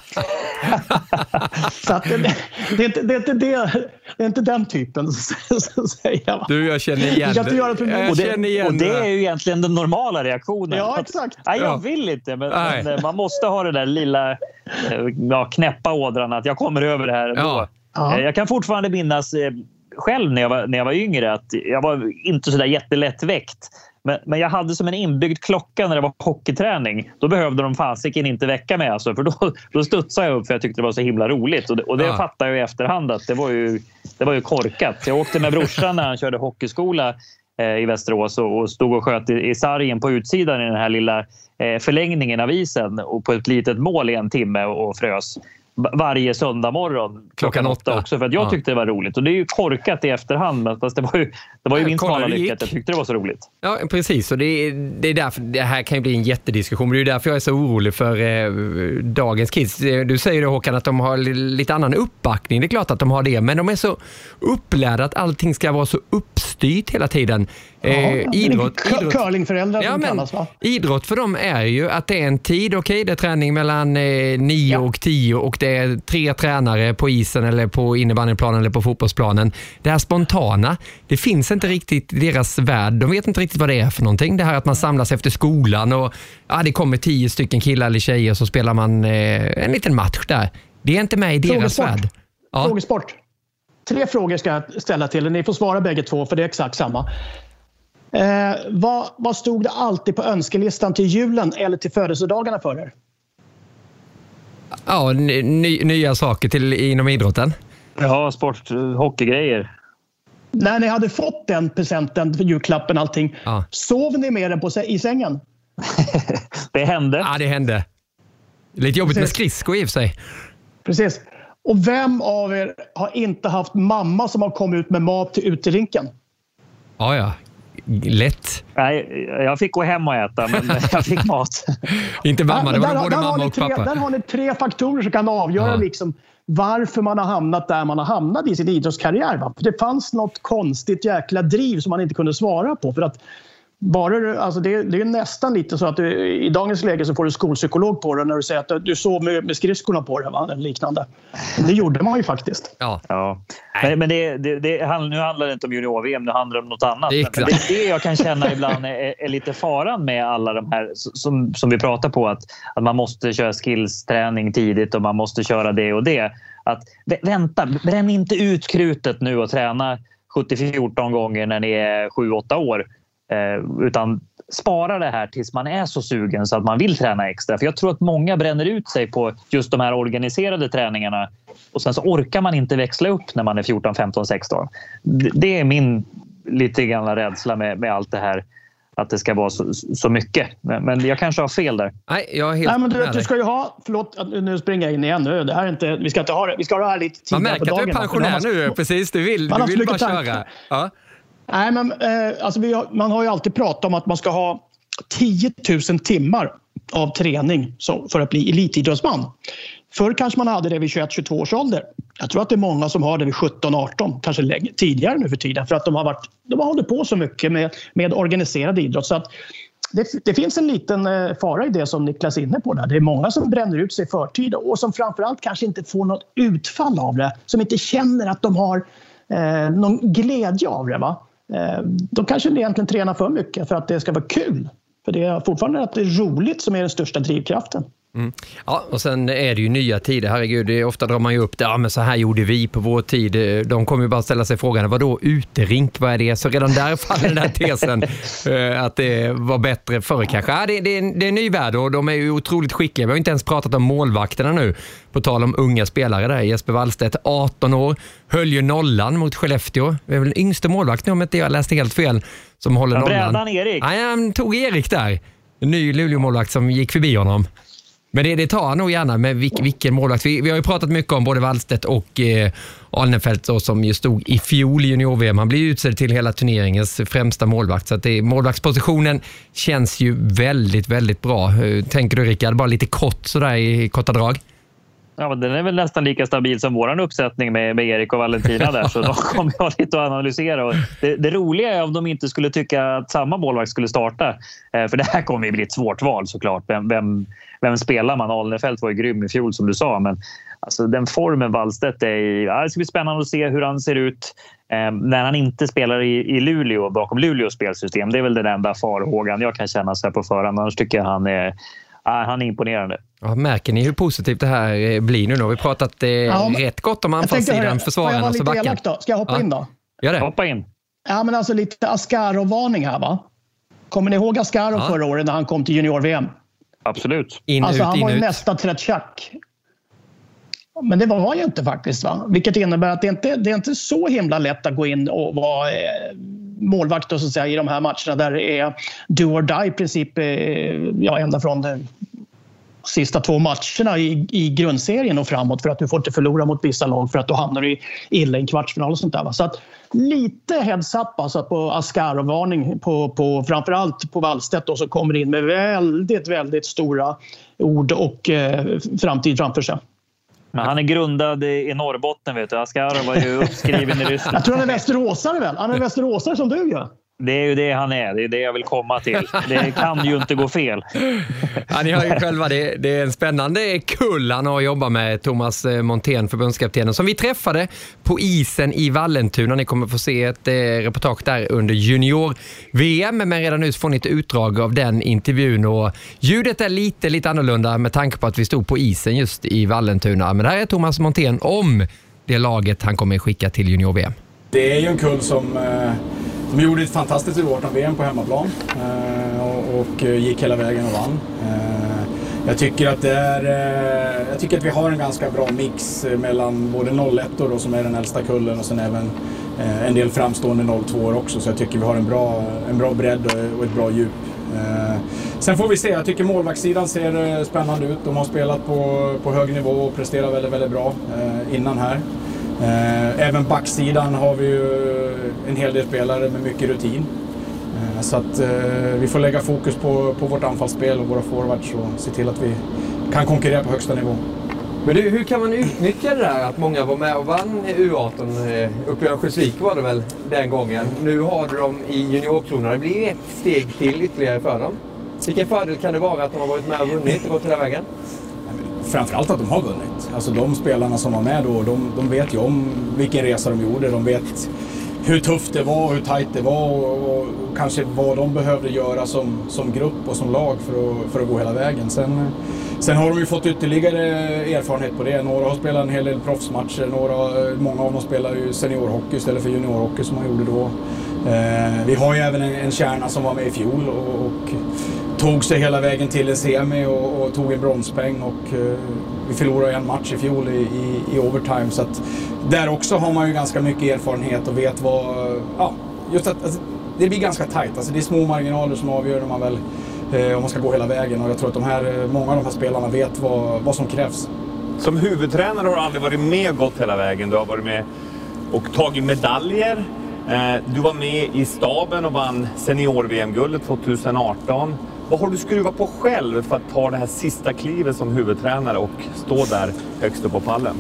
Så att det, det, är inte, det, är inte, det, det är inte den typen, så säger jag. Du, jag känner igen det. Jag känner igen och, det, och det är ju egentligen den normala reaktionen. Ja, exakt. Att, nej, jag vill inte, men, men man måste ha det där lilla ja, knäppa ådran att jag kommer över det här ändå. Ja. Ja. Jag kan fortfarande minnas själv när jag var, när jag var yngre att jag var inte så där jättelätt väckt. Men, men jag hade som en inbyggd klocka när det var hockeyträning. Då behövde de fasiken inte väcka mig. Alltså, för då, då studsade jag upp för jag tyckte det var så himla roligt. Och det, och det ja. fattar jag i efterhand att det var, ju, det var ju korkat. Jag åkte med brorsan när han körde hockeyskola eh, i Västerås och, och stod och sköt i, i sargen på utsidan i den här lilla eh, förlängningen av isen. Och på ett litet mål i en timme och, och frös. Varje söndag morgon klockan åtta också, för att jag ja. tyckte det var roligt. Och det är ju korkat i efterhand, men fast det var ju, det var ju min smala lycka att jag tyckte det var så roligt. Ja, precis. Och det är, det är därför det här kan ju bli en jättediskussion. Men det är därför jag är så orolig för eh, dagens kids. Du säger det, Håkan, att de har lite annan uppbackning. Det är klart att de har det, men de är så upplärda att allting ska vara så uppstyrt hela tiden. Eh, ja, idrott, idrott. Curlingföräldrar ja, som men, kallas, va? Idrott för dem är ju att det är en tid, okej, okay, det är träning mellan eh, nio ja. och tio och det är tre tränare på isen eller på innebandyplanen eller på fotbollsplanen. Det här spontana, det finns inte riktigt i deras värld. De vet inte riktigt vad det är för någonting. Det här att man samlas efter skolan och ja, det kommer tio stycken killar eller tjejer, så spelar man eh, en liten match där. Det är inte med i deras Frågesport. värld. Ja. Frågesport. Tre frågor ska jag ställa till er. Ni får svara bägge två, för det är exakt samma. Eh, vad, vad stod det alltid på önskelistan till julen eller till födelsedagarna för er? Ja, ny, nya saker till inom idrotten. Ja, sport, hockeygrejer. När ni hade fått den presenten för julklappen, allting, ja. sov ni med den på, i sängen? Det hände. Ja, det hände. Lite jobbigt Precis. med skridsko i och för sig. Precis. Och vem av er har inte haft mamma som har kommit ut med mat till uterinken? Ja, ja. Lätt. Nej, jag fick gå hem och äta, men jag fick mat. Inte mamma, det var där, både där mamma och tre, pappa. Där har ni tre faktorer som kan avgöra ja. liksom, varför man har hamnat där man har hamnat i sin idrottskarriär. Va? För det fanns något konstigt jäkla driv som man inte kunde svara på. För att bara, alltså det, det är nästan lite så att du, i dagens läge så får du skolpsykolog på det när du säger att du sov med, med skridskorna på det, va? Eller liknande. Det gjorde man ju faktiskt. Ja, ja. Men, men det, det, det, nu handlar det inte om junior-V M, nu handlar det om något annat. Det, men det, det jag kan känna ibland är, är lite faran med alla de här som, som vi pratar på, att, att man måste köra skillsträning tidigt och man måste köra det och det. Att vänta, bränn inte ut krutet nu och träna sjuttio fjorton gånger när ni är sju åtta år. Eh, utan spara det här tills man är så sugen så att man vill träna extra. För jag tror att många bränner ut sig på just de här organiserade träningarna och sen så orkar man inte växla upp när man är fjorton, femton, sexton. Det, det är min lite grann rädsla med, med allt det här. att det ska vara så, så mycket. Men, men jag kanske har fel där. Nej, jag är helt Nej, men du, med du ska ju ha... Förlåt, nu springer jag in igen. Nu. Det här är inte, vi ska inte ha det. Vi ska ha det här lite tidigare Man märker att du är pensionär man, nu. Precis, du vill, du vill bara köra. Ja. Nej, men eh, alltså vi har, man har ju alltid pratat om att man ska ha tio tusen timmar av träning så, för att bli elitidrottsman. Förr kanske man hade det vid tjugoett tjugotvå års ålder. Jag tror att det är många som har det vid sjutton arton, kanske längre, tidigare nu för tiden. För att de har, varit, de har hållit på så mycket med, med organiserad idrott. Så att det, det finns en liten eh, fara i det som Niklas är inne på där. Det är många som bränner ut sig i förtid och som framförallt kanske inte får något utfall av det. Som inte känner att de har eh, någon glädje av det, va? Eh, de kanske egentligen tränar för mycket för att det ska vara kul. För det är fortfarande att det är roligt som är den största drivkraften. Mm. Ja, och sen är det ju nya tider, herregud, det är, ofta drar man ju upp det, ja men så här gjorde vi på vår tid, de kommer ju bara ställa sig frågan, vad då uterink, vad är det? Så redan där faller den här tesen att det var bättre förr kanske. Ja, det, det, det är en ny värld och de är ju otroligt skickliga, vi har inte ens pratat om målvakterna nu, på tal om unga spelare där, Jesper Wallstedt, arton år, höll ju nollan mot Skellefteå, det är väl den yngsta målvakten om inte jag läste helt fel, som håller ja, nollan. Brädan Erik. Ja, han tog Erik där, en ny Luleå-målvakt som gick förbi honom. Men det, det tar han nog gärna med vilk, vilken målvakt. Vi, vi har ju pratat mycket om både Wallstedt och eh, Alnefelt då, som ju stod i fjol i junior-V M. Han blir utsedd till hela turneringens främsta målvakt. Så att det, målvaktspositionen känns ju väldigt, väldigt bra. Tänker du, Rickard, bara lite kort sådär i korta drag? Ja, den är väl nästan lika stabil som våran uppsättning med, med Erik och Valentina där. Så de kommer jag lite att analysera. Och det, det roliga är om de inte skulle tycka att samma målvakt skulle starta. Eh, för det här kommer ju bli ett svårt val såklart. Vem, vem, vem spelar man? Alnefelt var ju grym i fjol som du sa. Men alltså, den formen Wallstedt är i... Ja, det ska bli spännande att se hur han ser ut eh, när han inte spelar i, i Luleå bakom Luleås spelsystem. Det är väl den enda farhågan jag kan känna sig på förhand. Annars tycker jag han är... Ja, han är imponerande. Ja, märker ni hur positivt det här blir nu? Nu har vi pratat eh, ja, rätt gott om anfallssidan, försvararna och så backen. Då? Ska jag hoppa ja. in då? Gör det. Hoppa in. Ja, men alltså lite Askarov-varning här, va? Kommer ni ihåg Askarov ja. förra året när han kom till junior-V M? Absolut. In, alltså ut, han in, var ju ut. nästan tretjack. Men det var han ju inte faktiskt, va? Vilket innebär att det inte det är inte så himla lätt att gå in och vara eh, målvakt och så att säga, i de här matcherna där det är do or die i princip, eh, ja, ända från de sista två matcherna i, i grundserien och framåt, för att du får inte förlora mot vissa lag för att du hamnar i illa i en kvartsfinal och sånt där, va? Så att lite heads up alltså på Askarov-varning på, på framförallt på Wallstedt då, så kommer in med väldigt, väldigt stora ord och eh, framtid framför sig. Men han är grundad i Norrbotten, vet du. Askarov var ju uppskriven i Ryssland. Jag tror han är västeråsare väl? Han är västeråsare som du gör. Det är ju det han är. Det är det jag vill komma till. Det kan ju inte gå fel. Ja, ni har ju själva det. Det är en spännande kull han har jobbat med, Thomas Montén, förbundskaptenen, som vi träffade på isen i Vallentuna. Ni kommer få se ett eh, reportage där under junior-V M, men redan nu får ni ett utdrag av den intervjun, och ljudet är lite, lite annorlunda med tanke på att vi stod på isen just i Vallentuna. Men det här är Thomas Montén om det laget han kommer skicka till junior-V M. Det är ju en kull som... Eh... De gjorde ett fantastiskt U arton-V M på hemmaplan eh, och, och gick hela vägen och vann. Eh, jag, tycker att det är, eh, jag tycker att vi har en ganska bra mix mellan både noll ett då, som är den äldsta kullen, och sen även eh, en del framstående noll två också. Så jag tycker vi har en bra, en bra bredd och, och ett bra djup. Eh, sen får vi se, jag tycker målvaktssidan ser spännande ut. De har spelat på, på hög nivå och presterat väldigt, väldigt bra eh, innan här. Även backsidan har vi ju en hel del spelare med mycket rutin. Så att vi får lägga fokus på, på vårt anfallsspel och våra forwards och se till att vi kan konkurrera på högsta nivå. Men du, hur kan man utnyttja det där att många var med och vann U arton? Uppe i Örnsköldsvik var det väl den gången. Nu har du dem i juniorklorna. Det blir ett steg till ytterligare för dem. Vilken fördel kan det vara att de har varit med och vunnit och gått hela vägen? Framförallt att de har vunnit. Alltså de spelarna som var med då, de, de vet ju om vilken resa de gjorde. De vet hur tufft det var, hur tajt det var och, och kanske vad de behövde göra som, som grupp och som lag för att, för att gå hela vägen. Sen, sen har de ju fått ytterligare erfarenhet på det. Några har spelat en hel del proffsmatcher, några, många av dem spelar ju seniorhockey istället för juniorhockey som man gjorde då. Eh, vi har ju även en, en kärna som var med i fjol och, och tog sig hela vägen till en semi och, och tog en bronspeng, och uh, vi förlorade en match i fjol i, i, i overtime, så att där också har man ju ganska mycket erfarenhet och vet vad, ja, just att alltså, det blir ganska tajt. Alltså det är små marginaler som avgör om man, väl, eh, om man ska gå hela vägen. Och jag tror att de här, många av de här spelarna vet vad, vad som krävs. Som huvudtränare har du aldrig varit med och gått hela vägen. Du har varit med och tagit medaljer. Du var med i staben och vann senior-V M-guldet tjugoarton. Vad har du skruvat på själv för att ta det här sista klivet som huvudtränare och stå där högst upp på pallen?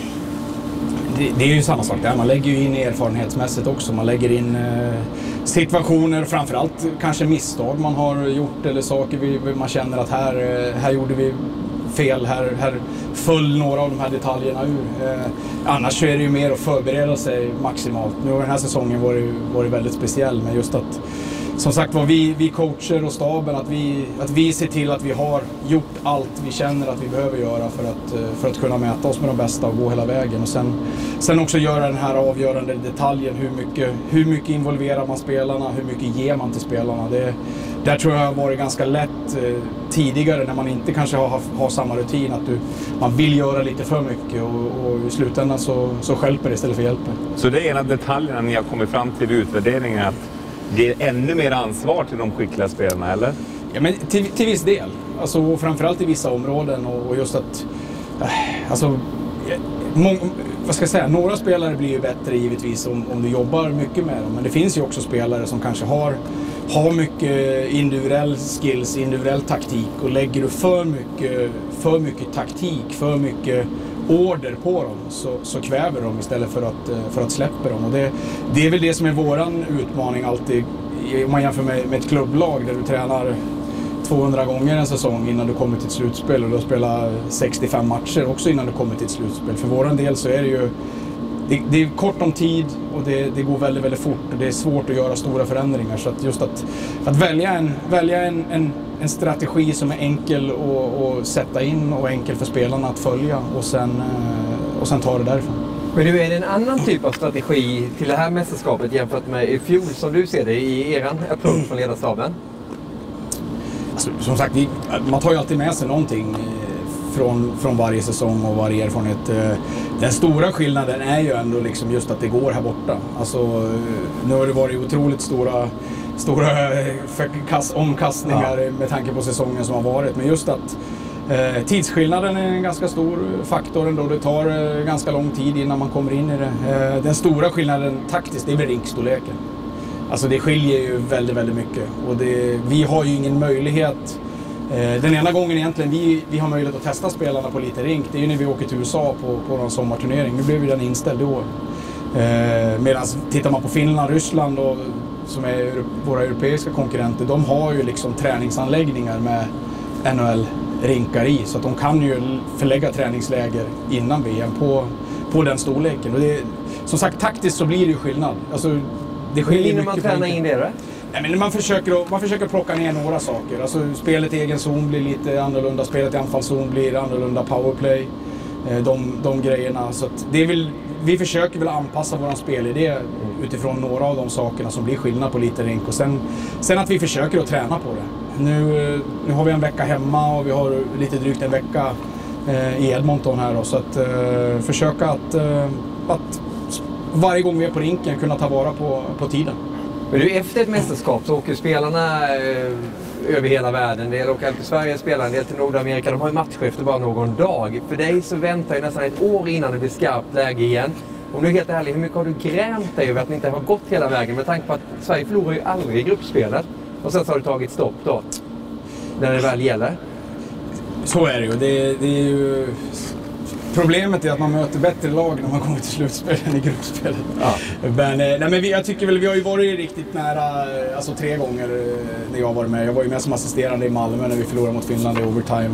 Det, det är ju samma sak där. Man lägger ju in erfarenhetsmässigt också. Man lägger in eh, situationer, framförallt kanske misstag man har gjort eller saker vi, man känner att här, här gjorde vi fel, här, här föll några av de här detaljerna ur. Eh, annars så är det ju mer att förbereda sig maximalt. Nu har den här säsongen varit, varit väldigt speciell, men just att som sagt var vi, vi coacher och staben, att vi, att vi ser till att vi har gjort allt vi känner att vi behöver göra för att, för att kunna mäta oss med de bästa och gå hela vägen. Och sen, sen också göra den här avgörande detaljen, hur mycket, hur mycket involverar man spelarna, hur mycket ger man till spelarna. Det, där tror jag har varit ganska lätt eh, tidigare när man inte kanske har, har samma rutin, att du, man vill göra lite för mycket och, och i slutändan så, så hjälper det istället för hjälper. Så det är en av detaljerna ni har kommit fram till utvärderingen, att det är ännu mer ansvar till de skickliga spelarna, eller? Ja, men till, till viss del. Alltså, framförallt i vissa områden och, och just att... Äh, alltså, mång, vad ska jag säga? Några spelare blir ju bättre givetvis om, om du jobbar mycket med dem. Men det finns ju också spelare som kanske har, har mycket individuell skills, individuell taktik. Och lägger du för mycket, för mycket taktik, för mycket order på dem, så, så kväver de istället för att, för att släppa dem. Och det, det är väl det som är våran utmaning alltid, om man jämför med, med ett klubblag där du tränar tvåhundra gånger en säsong innan du kommer till ett slutspel, och du spelar sextiofem matcher också innan du kommer till ett slutspel. För våran del så är det ju det, det är kort om tid och det, det går väldigt, väldigt fort, och det är svårt att göra stora förändringar. Så att just att, att välja, en, välja en, en, en strategi som är enkel att, att sätta in och enkel för spelarna att följa, och sen, och sen ta det därifrån. Men nu är det en annan typ av strategi till det här mästerskapet jämfört med i fjol, som du ser det i eran approach från ledarstaben? Alltså, som sagt, vi, man tar ju alltid med sig någonting från, från varje säsong och varje erfarenhet. Den stora skillnaden är ju ändå liksom just att det går här borta. Alltså, nu har det varit otroligt stora, stora omkastningar, ja, med tanke på säsongen som har varit. Men just att eh, tidsskillnaden är en ganska stor faktor ändå. Det tar eh, ganska lång tid innan man kommer in i det. Eh, den stora skillnaden taktiskt, det är väl rinkstorleken. Alltså det skiljer ju väldigt, väldigt mycket. Och det, vi har ju ingen möjlighet. Eh, den enda gången egentligen vi, vi har möjlighet att testa spelarna på lite rink, det är ju när vi åker till U S A på, på någon sommarturnering. Nu blev ju den inställd i år. Eh, Medan tittar man på Finland, Ryssland och, som är våra europeiska konkurrenter, de har ju liksom träningsanläggningar med N H L-rinkar i. Så att de kan ju förlägga träningsläger innan V M på, på den storleken. Och det, som sagt, taktiskt så blir det ju skillnad. Alltså, det skiljer mycket. Man tränar in det då? Nej, men man försöker, man försöker plocka ner några saker. Alltså, spelet i egen zon blir lite annorlunda, spelet i anfallszon blir annorlunda, powerplay, de, de grejerna. Så att det är väl, vi försöker väl anpassa våran spelidé utifrån några av de sakerna som blir skillnad på lite rink. Och sen, sen att vi försöker att träna på det. Nu, nu har vi en vecka hemma och vi har lite drygt en vecka eh, i Edmonton här då, så att eh, försöka att, eh, att varje gång vi är på rinken kunna ta vara på, på tiden. Men du, efter ett mästerskap så åker spelarna eh, över hela världen. Det åker till Sverige, spelar en del till Nordamerika. De har ju matcher efter bara någon dag. För dig så väntar ju nästan ett år innan det blir skarpt läge igen. Om du är helt ärlig, hur mycket har du grämt dig över att ni inte har gått hela vägen? Med tanke på att Sverige förlorar ju aldrig i gruppspelet. Och sen så har du tagit stopp då, när det väl gäller. Så är det ju. Det, det är ju... Problemet är att man möter bättre lag när man kommer till slutspel än i gruppspelet. Ja. Men, nej, men vi, jag tycker väl vi har ju varit riktigt nära, alltså tre gånger när jag var med. Jag var ju med som assisterande i Malmö när vi förlorade mot Finland i overtime.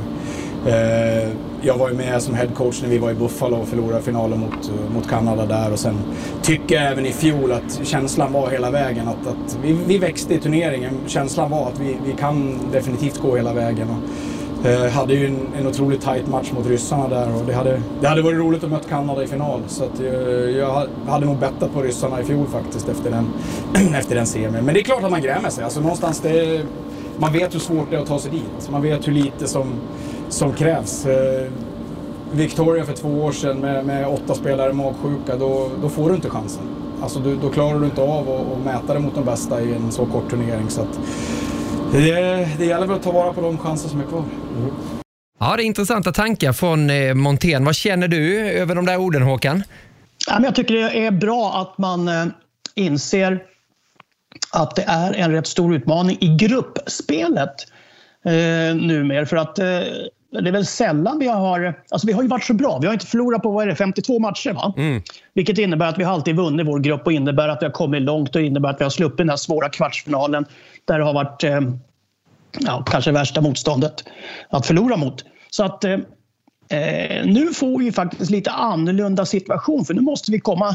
Jag var ju med som headcoach när vi var i Buffalo och förlorade finalen mot, mot Kanada där. Och sen tycker jag även i fjol att känslan var hela vägen att, att vi, vi växte i turneringen. Känslan var att vi, vi kan definitivt gå hela vägen. Och, Eh, hade ju en, en otroligt tight match mot ryssarna där, och det hade, det hade varit roligt att möta Kanada i final. Så att, eh, jag hade nog bettat på ryssarna i fjol faktiskt efter den, efter den serien. Men det är klart att man grämer sig. Alltså, någonstans det, man vet hur svårt det är att ta sig dit. Man vet hur lite som, som krävs. Eh, Victoria för två år sedan med, med åtta spelare magsjuka, då, då får du inte chansen. Alltså, du, då klarar du inte av att, att mäta det mot de bästa i en så kort turnering. Så att det, det gäller väl att ta vara på de chanser som är kvar. Mm. Ja, det är intressanta tankar från eh, Montén. Vad känner du över de där orden, Håkan? Ja, men jag tycker det är bra att man eh, inser att det är en rätt stor utmaning i gruppspelet eh, numera. För att eh, det är väl sällan vi har... Alltså vi har ju varit så bra. Vi har inte förlorat på, vad är det, femtiotvå matcher, va? Mm. Vilket innebär att vi har alltid vunnit vår grupp och innebär att vi har kommit långt och innebär att vi har sluppit den här svåra kvartsfinalen där det har varit eh, ja, kanske värsta motståndet att förlora mot. Så att eh, nu får vi faktiskt lite annorlunda situation, för nu måste vi komma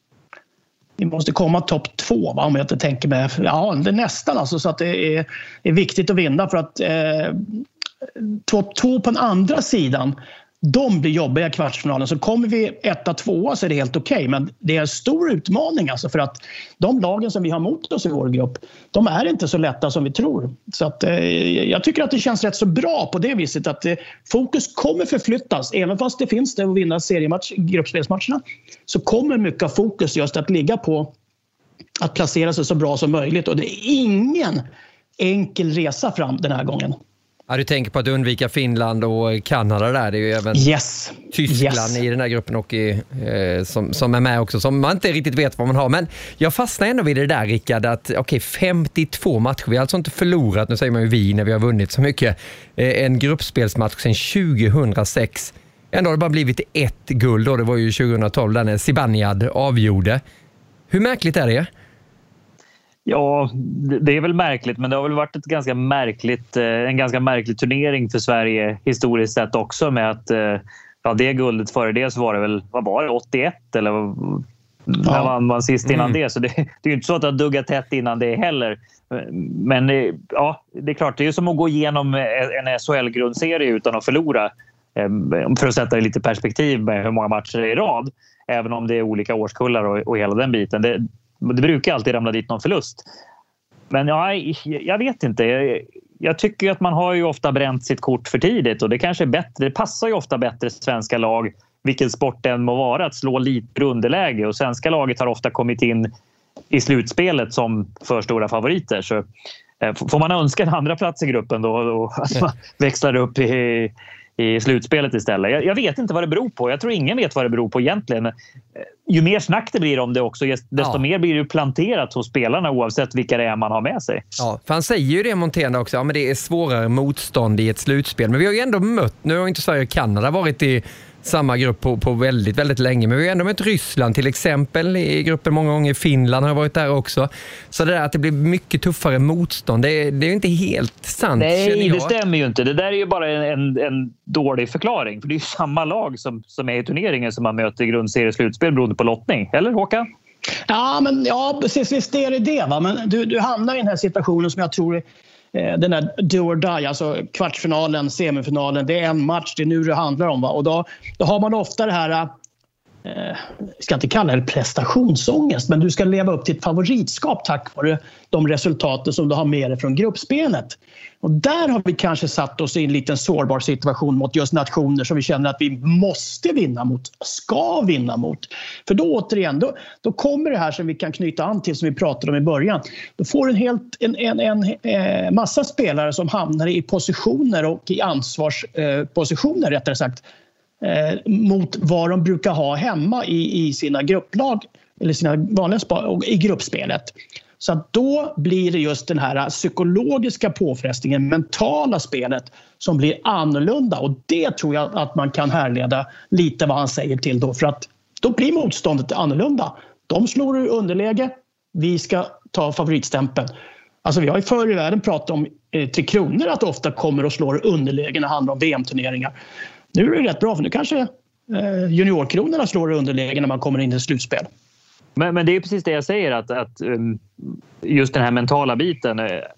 vi måste komma topp två, va, om jag inte tänker mig. Ja, det är nästan alltså, så att det är, är viktigt att vinna, för att eh, topp två på den andra sidan, de blir jobbiga i kvartsfinalen. Så kommer vi etta, tvåa så är det helt okej. Okay. Men det är en stor utmaning alltså, för att de lagen som vi har mot oss i vår grupp, de är inte så lätta som vi tror. Så att, eh, jag tycker att det känns rätt så bra på det viset att eh, fokus kommer förflyttas. Även fast det finns det att vinna seriematch, gruppspelsmatcherna, så kommer mycket av fokus just att ligga på att placera sig så bra som möjligt. Och det är ingen enkel resa fram den här gången. Ja, du tänker på att undvika Finland och Kanada där. Det är ju även yes. Tyskland yes. i den här gruppen och i, eh, som, som är med också, som man inte riktigt vet vad man har. Men jag fastnar ändå vid det där, Rickard, att okay, femtiotvå matcher. Vi har alltså inte förlorat, nu säger man ju vi när vi har vunnit så mycket, eh, en gruppspelsmatch sedan tjugohundrasex. Ändå har det bara blivit ett guld och det var ju tjugohundratolv där när Zibanejad avgjorde. Hur märkligt är det? Ja, det är väl märkligt, men det har väl varit ett ganska märkligt, en ganska märklig turnering för Sverige historiskt sett också, med att ja, det guldet före det så var det väl, vad var det, åttioett eller ja. När man var sist innan mm. det, så det, det är ju inte så att det har duggat tätt innan det heller. Men ja, det är klart, det är ju som att gå igenom en S H L-grundserie utan att förlora, för att sätta det lite perspektiv med hur många matcher i rad, även om det är olika årskullar och, och hela den biten. Det, Det brukar alltid ramla dit någon förlust. Men ja, jag vet inte. Jag, jag tycker att man har ju ofta bränt sitt kort för tidigt. Och det kanske är bättre. Det passar ju ofta bättre svenska lag, vilken sport den må vara, att slå lite underläge. Och svenska laget har ofta kommit in i slutspelet som för stora favoriter. Så eh, får man önska en andra plats i gruppen då, då att man växlar upp i... i slutspelet istället. Jag, jag vet inte vad det beror på. Jag tror ingen vet vad det beror på egentligen. Ju mer snack det blir om det också, desto ja. mer blir det planterat hos spelarna oavsett vilka det är man har med sig. Ja, för han säger ju det, Montén, också. Ja, men det är svårare motstånd i ett slutspel. Men vi har ju ändå mött, nu har inte Sverige och Kanada varit i samma grupp på, på väldigt, väldigt länge. Men vi har ändå mött Ryssland till exempel i gruppen många gånger. Finland har varit där också. Så det där att det blir mycket tuffare motstånd, det är, det är inte helt sant. Nej, det stämmer ju inte. Det där är ju bara en, en dålig förklaring. För det är ju samma lag som, som är i turneringen som man möter i grundserieslutspel beroende på lottning. Eller Håkan? Ja, men ja, precis, visst är det det, va? Men du, du hamnar i den här situationen som jag tror är den där do or die, alltså kvartsfinalen, semifinalen, det är en match, det är nu det handlar om, va? Och då, då har man ofta det här, eh, ska inte kalla det prestationsångest, men du ska leva upp till ett favoritskap tack vare de resultaten som du har med dig från gruppspelet. Och där har vi kanske satt oss i en liten sårbar situation mot just nationer som vi känner att vi måste vinna mot, ska vinna mot. För då återigen, då, då kommer det här som vi kan knyta an till som vi pratade om i början. Då får en, helt, en, en, en eh, massa spelare som hamnar i positioner och i ansvarspositioner eh, rättare sagt eh, mot vad de brukar ha hemma i, i sina grupplag eller sina vanliga sp- i gruppspelet. Så att då blir det just den här psykologiska påfrestningen, mentala spelet som blir annorlunda. Och det tror jag att man kan härleda lite vad han säger till då. För att då blir motståndet annorlunda. De slår ur underläge, vi ska ta favoritstämpeln. Alltså vi har ju förr i världen pratat om eh, Tre Kronor att ofta kommer och slår underläge när det handlar om V M-turneringar. Nu är det rätt bra för nu kanske eh, juniorkronorna slår underläge när man kommer in i slutspel. Men, men det är precis det jag säger, att, att just den här mentala biten,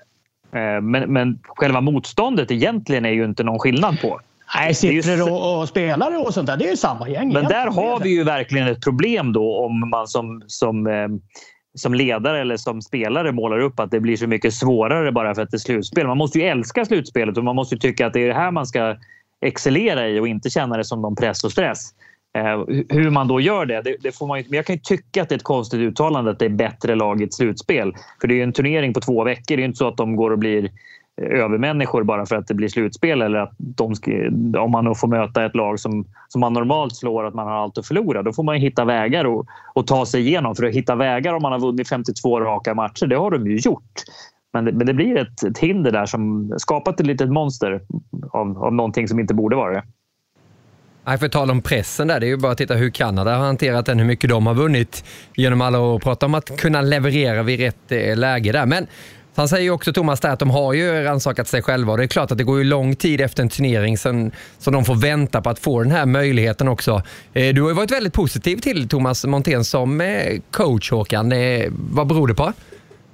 men, men själva motståndet egentligen är ju inte någon skillnad på. Nej, siffror och, och spelare och sånt där, det är ju samma gäng. Men där har vi ju verkligen ett problem då om man som, som, som ledare eller som spelare målar upp att det blir så mycket svårare bara för att det är slutspel. Man måste ju älska slutspelet och man måste ju tycka att det är det här man ska excellera i och inte känna det som någon press och stress. Hur man då gör det, det, det får man ju, men jag kan ju tycka att det är ett konstigt uttalande att det är bättre lag i ett slutspel. För det är ju en turnering på två veckor. Det är ju inte så att de går och blir övermänniskor bara för att det blir slutspel, eller att de ska, om man då får möta ett lag som, som man normalt slår, att man har allt att förlora. Då får man ju hitta vägar och, och ta sig igenom. För att hitta vägar om man har vunnit femtiotvå raka matcher, det har de ju gjort. Men det, men det blir ett, ett hinder där som skapat ett litet monster av, av någonting som inte borde vara det. Nej, för tal om pressen där, det är ju bara att titta hur Kanada har hanterat den, hur mycket de har vunnit genom alla år, och prata om att kunna leverera vid rätt eh, läge där. Men han säger ju också, Thomas, där, att de har ju rannsakat sig själva, och det är klart att det går ju lång tid efter en turnering sen, så de får vänta på att få den här möjligheten också. Eh, du har ju varit väldigt positiv till Thomas Montén som eh, coach, Håkan. Eh, vad beror det på?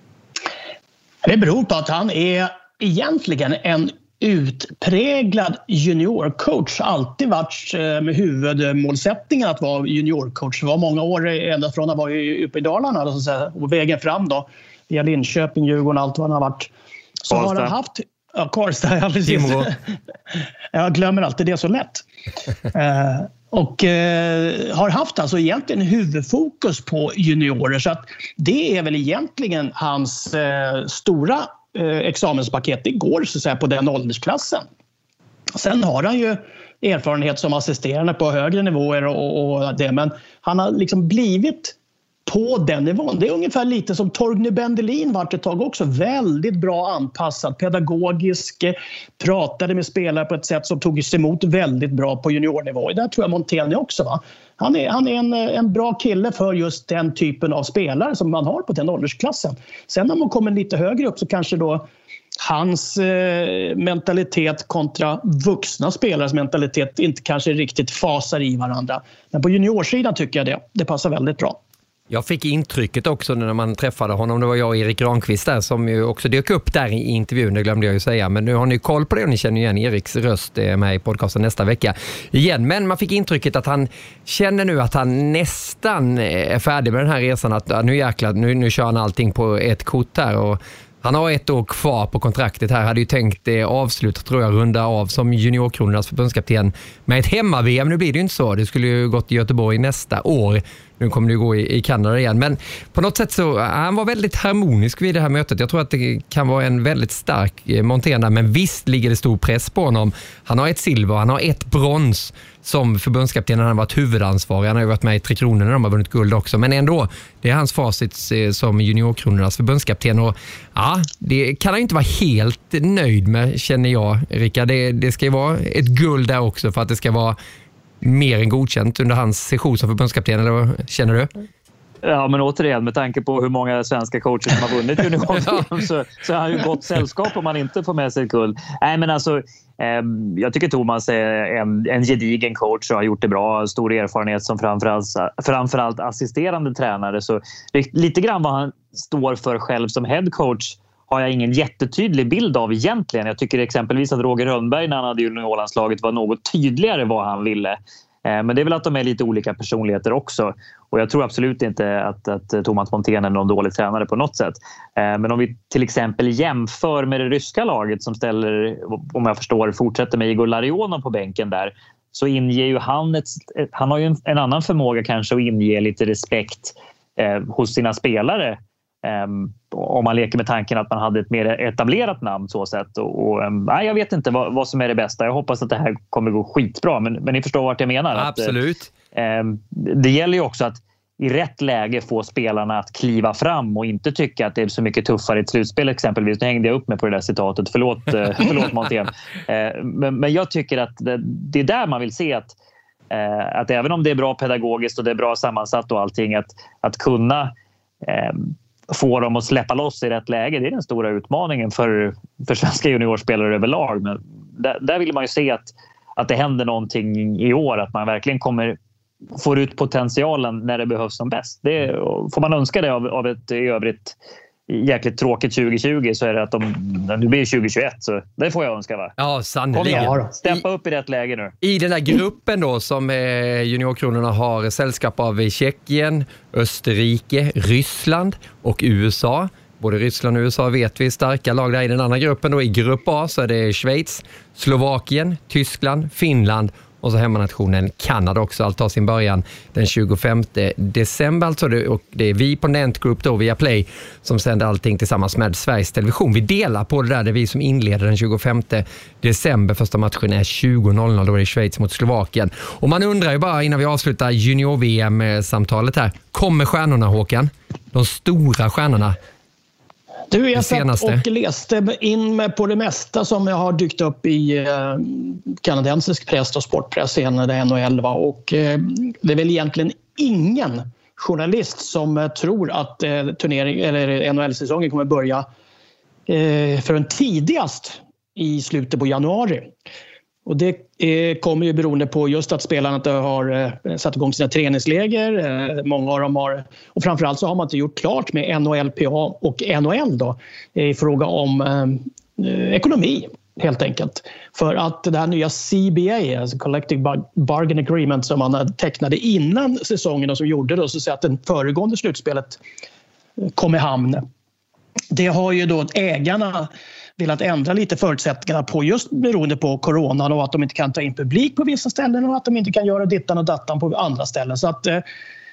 Det beror på att han är egentligen en utpräglad juniorcoach. Alltid varit med huvudmålsättningen att vara juniorcoach. Det var många år ända från att han var uppe i Dalarna och vägen fram då via Linköping, Djurgården, allt vad han har varit. Så Karlstad. Har han haft ja, Karlstad, ja, precis. Jag glömmer alltid det så lätt. eh, och eh, har haft alltså egentligen huvudfokus på juniorer, så att det är väl egentligen hans eh, stora examenspaket. Det går så att säga på den åldersklassen. Sen har han ju erfarenhet som assisterande på högre nivåer och, och det, men han har liksom blivit på den nivån. Det är ungefär lite som Torgny Bendelin vart ett tag också. Väldigt bra anpassad, pedagogisk, pratade med spelare på ett sätt som tog sig emot väldigt bra på juniornivå. Där tror jag Montén också, va? Han är, han är en, en bra kille för just den typen av spelare som man har på den åldersklassen. Sen när man kommer lite högre upp så kanske då hans eh, mentalitet kontra vuxna spelares mentalitet inte kanske riktigt fasar i varandra. Men på juniorsidan tycker jag det. Det passar väldigt bra. Jag fick intrycket också när man träffade honom, det var jag och Erik Granqvist där som ju också dök upp där i intervjun, det glömde jag ju säga, men nu har ni koll på det och ni känner igen Eriks röst med i podcasten nästa vecka igen. Men man fick intrycket att han känner nu att han nästan är färdig med den här resan, att nu jäklar, nu, nu kör han allting på ett kort här, och han har ett år kvar på kontraktet här. Hade ju tänkt eh, avsluta, tror jag, runda av som juniorkronornas förbundskapten med ett hemma-V M. Nu blir det ju inte så. Det skulle ju gått i Göteborg nästa år. Nu kommer det ju gå i, i Kanada igen. Men på något sätt så, han var väldigt harmonisk vid det här mötet. Jag tror att det kan vara en väldigt stark eh, Montén där. Men visst ligger det stor press på honom. Han har ett silver, han har ett brons som förbundskapten. Han har varit huvudansvarig. Han har ju varit med i Tre Kronor när de har vunnit guld också. Men ändå, det är hans facit eh, som juniorkronornas förbundskapten. Och ja, det kan han inte vara helt nöjd med, känner jag, Rickard. Det, det ska ju vara ett guld där också för att det ska vara mer än godkänt under hans session som förbundskapten, eller vad känner du? Ja, men återigen, med tanke på hur många svenska coacher som har vunnit junior så, så har han ju gott sällskap om man inte får med sig ett guld. Nej, men alltså, eh, jag tycker Thomas är en, en gedigen coach och har gjort det bra. Stor erfarenhet som framförallt, framförallt assisterande tränare. Så lite grann vad han står för själv som head coach har jag ingen jättetydlig bild av egentligen. Jag tycker exempelvis att Roger Rönnberg när han hade juniorlandslaget var något tydligare vad han ville. Men det är väl att de är lite olika personligheter också. Och jag tror absolut inte att, att Thomas Montén är någon dålig tränare på något sätt. Men om vi till exempel jämför med det ryska laget som ställer, om jag förstår, fortsätter med Igor Larionov på bänken där, så inger ju han ett, han har ju en, en annan förmåga kanske att inge lite respekt eh, hos sina spelare. Um, om man leker med tanken att man hade ett mer etablerat namn så sätt. Och, och, um, nej, jag vet inte vad, vad som är det bästa. Jag hoppas att det här kommer gå skitbra. Men, men ni förstår vart jag menar. Absolut. Att, um, det gäller ju också att i rätt läge få spelarna att kliva fram och inte tycka att det är så mycket tuffare i ett slutspel exempelvis. Nu hängde jag upp mig på det där citatet. Förlåt, förlåt Montén. Uh, men, men jag tycker att det, det är där man vill se att, uh, att även om det är bra pedagogiskt och det är bra sammansatt och allting, att, att kunna um, få dem att släppa loss i rätt läge. Det är den stora utmaningen för, för svenska juniorspelare överlag. Men där, där vill man ju se att, att det händer någonting i år. Att man verkligen kommer får ut potentialen när det behövs som bäst. Det, får man önska det av, av ett i övrigt jäkligt tråkigt tjugo tjugo så är det att de, nu blir det tjugo tjugoett så det får jag önska, va? Ja, sannolikt. Steppa upp i rätt läge nu. I den här gruppen då som eh, juniorkronorna har sällskap av Tjeckien, Österrike, Ryssland och U S A. Både Ryssland och U S A vet vi starka lag där. I den andra gruppen då, i grupp A, så är det Schweiz, Slovakien, Tyskland, Finland och så hemmanationen Kanada också. Allt tar sin början den tjugofemte december. Alltså det, och det är vi på Nent Group då via Play som sänder allting tillsammans med Sveriges Television. Vi delar på det där, det är vi som inleder den tjugofemte december. Första matchen är tjugo noll noll, då är det Schweiz mot Slovakien. Och man undrar ju bara innan vi avslutar junior-V M-samtalet här. Kommer stjärnorna, Håkan? De stora stjärnorna? Du, jag satt och läste in mig på det mesta som jag har dykt upp i eh, kanadensisk press och sportpress senare N H L. Va? Och eh, det är väl egentligen ingen journalist som eh, tror att eh, turnering, eller N H L-säsongen kommer börja eh, förrän tidigast i slutet på januari. Och det eh, kommer ju beroende på just att spelarna inte har eh, satt igång sina träningsläger. Eh, många av dem har, och framförallt så har man inte gjort klart med N H L P A och N H L då, i fråga om eh, ekonomi helt enkelt. För att det här nya C B A, alltså Collective Bargain Agreement som man tecknade innan säsongen och som gjorde då, så att det föregående slutspelet kom i hamn. Det har ju då ägarna velat ändra lite förutsättningarna på just beroende på coronan och att de inte kan ta in publik på vissa ställen och att de inte kan göra dittan och dattan på andra ställen. Så att eh,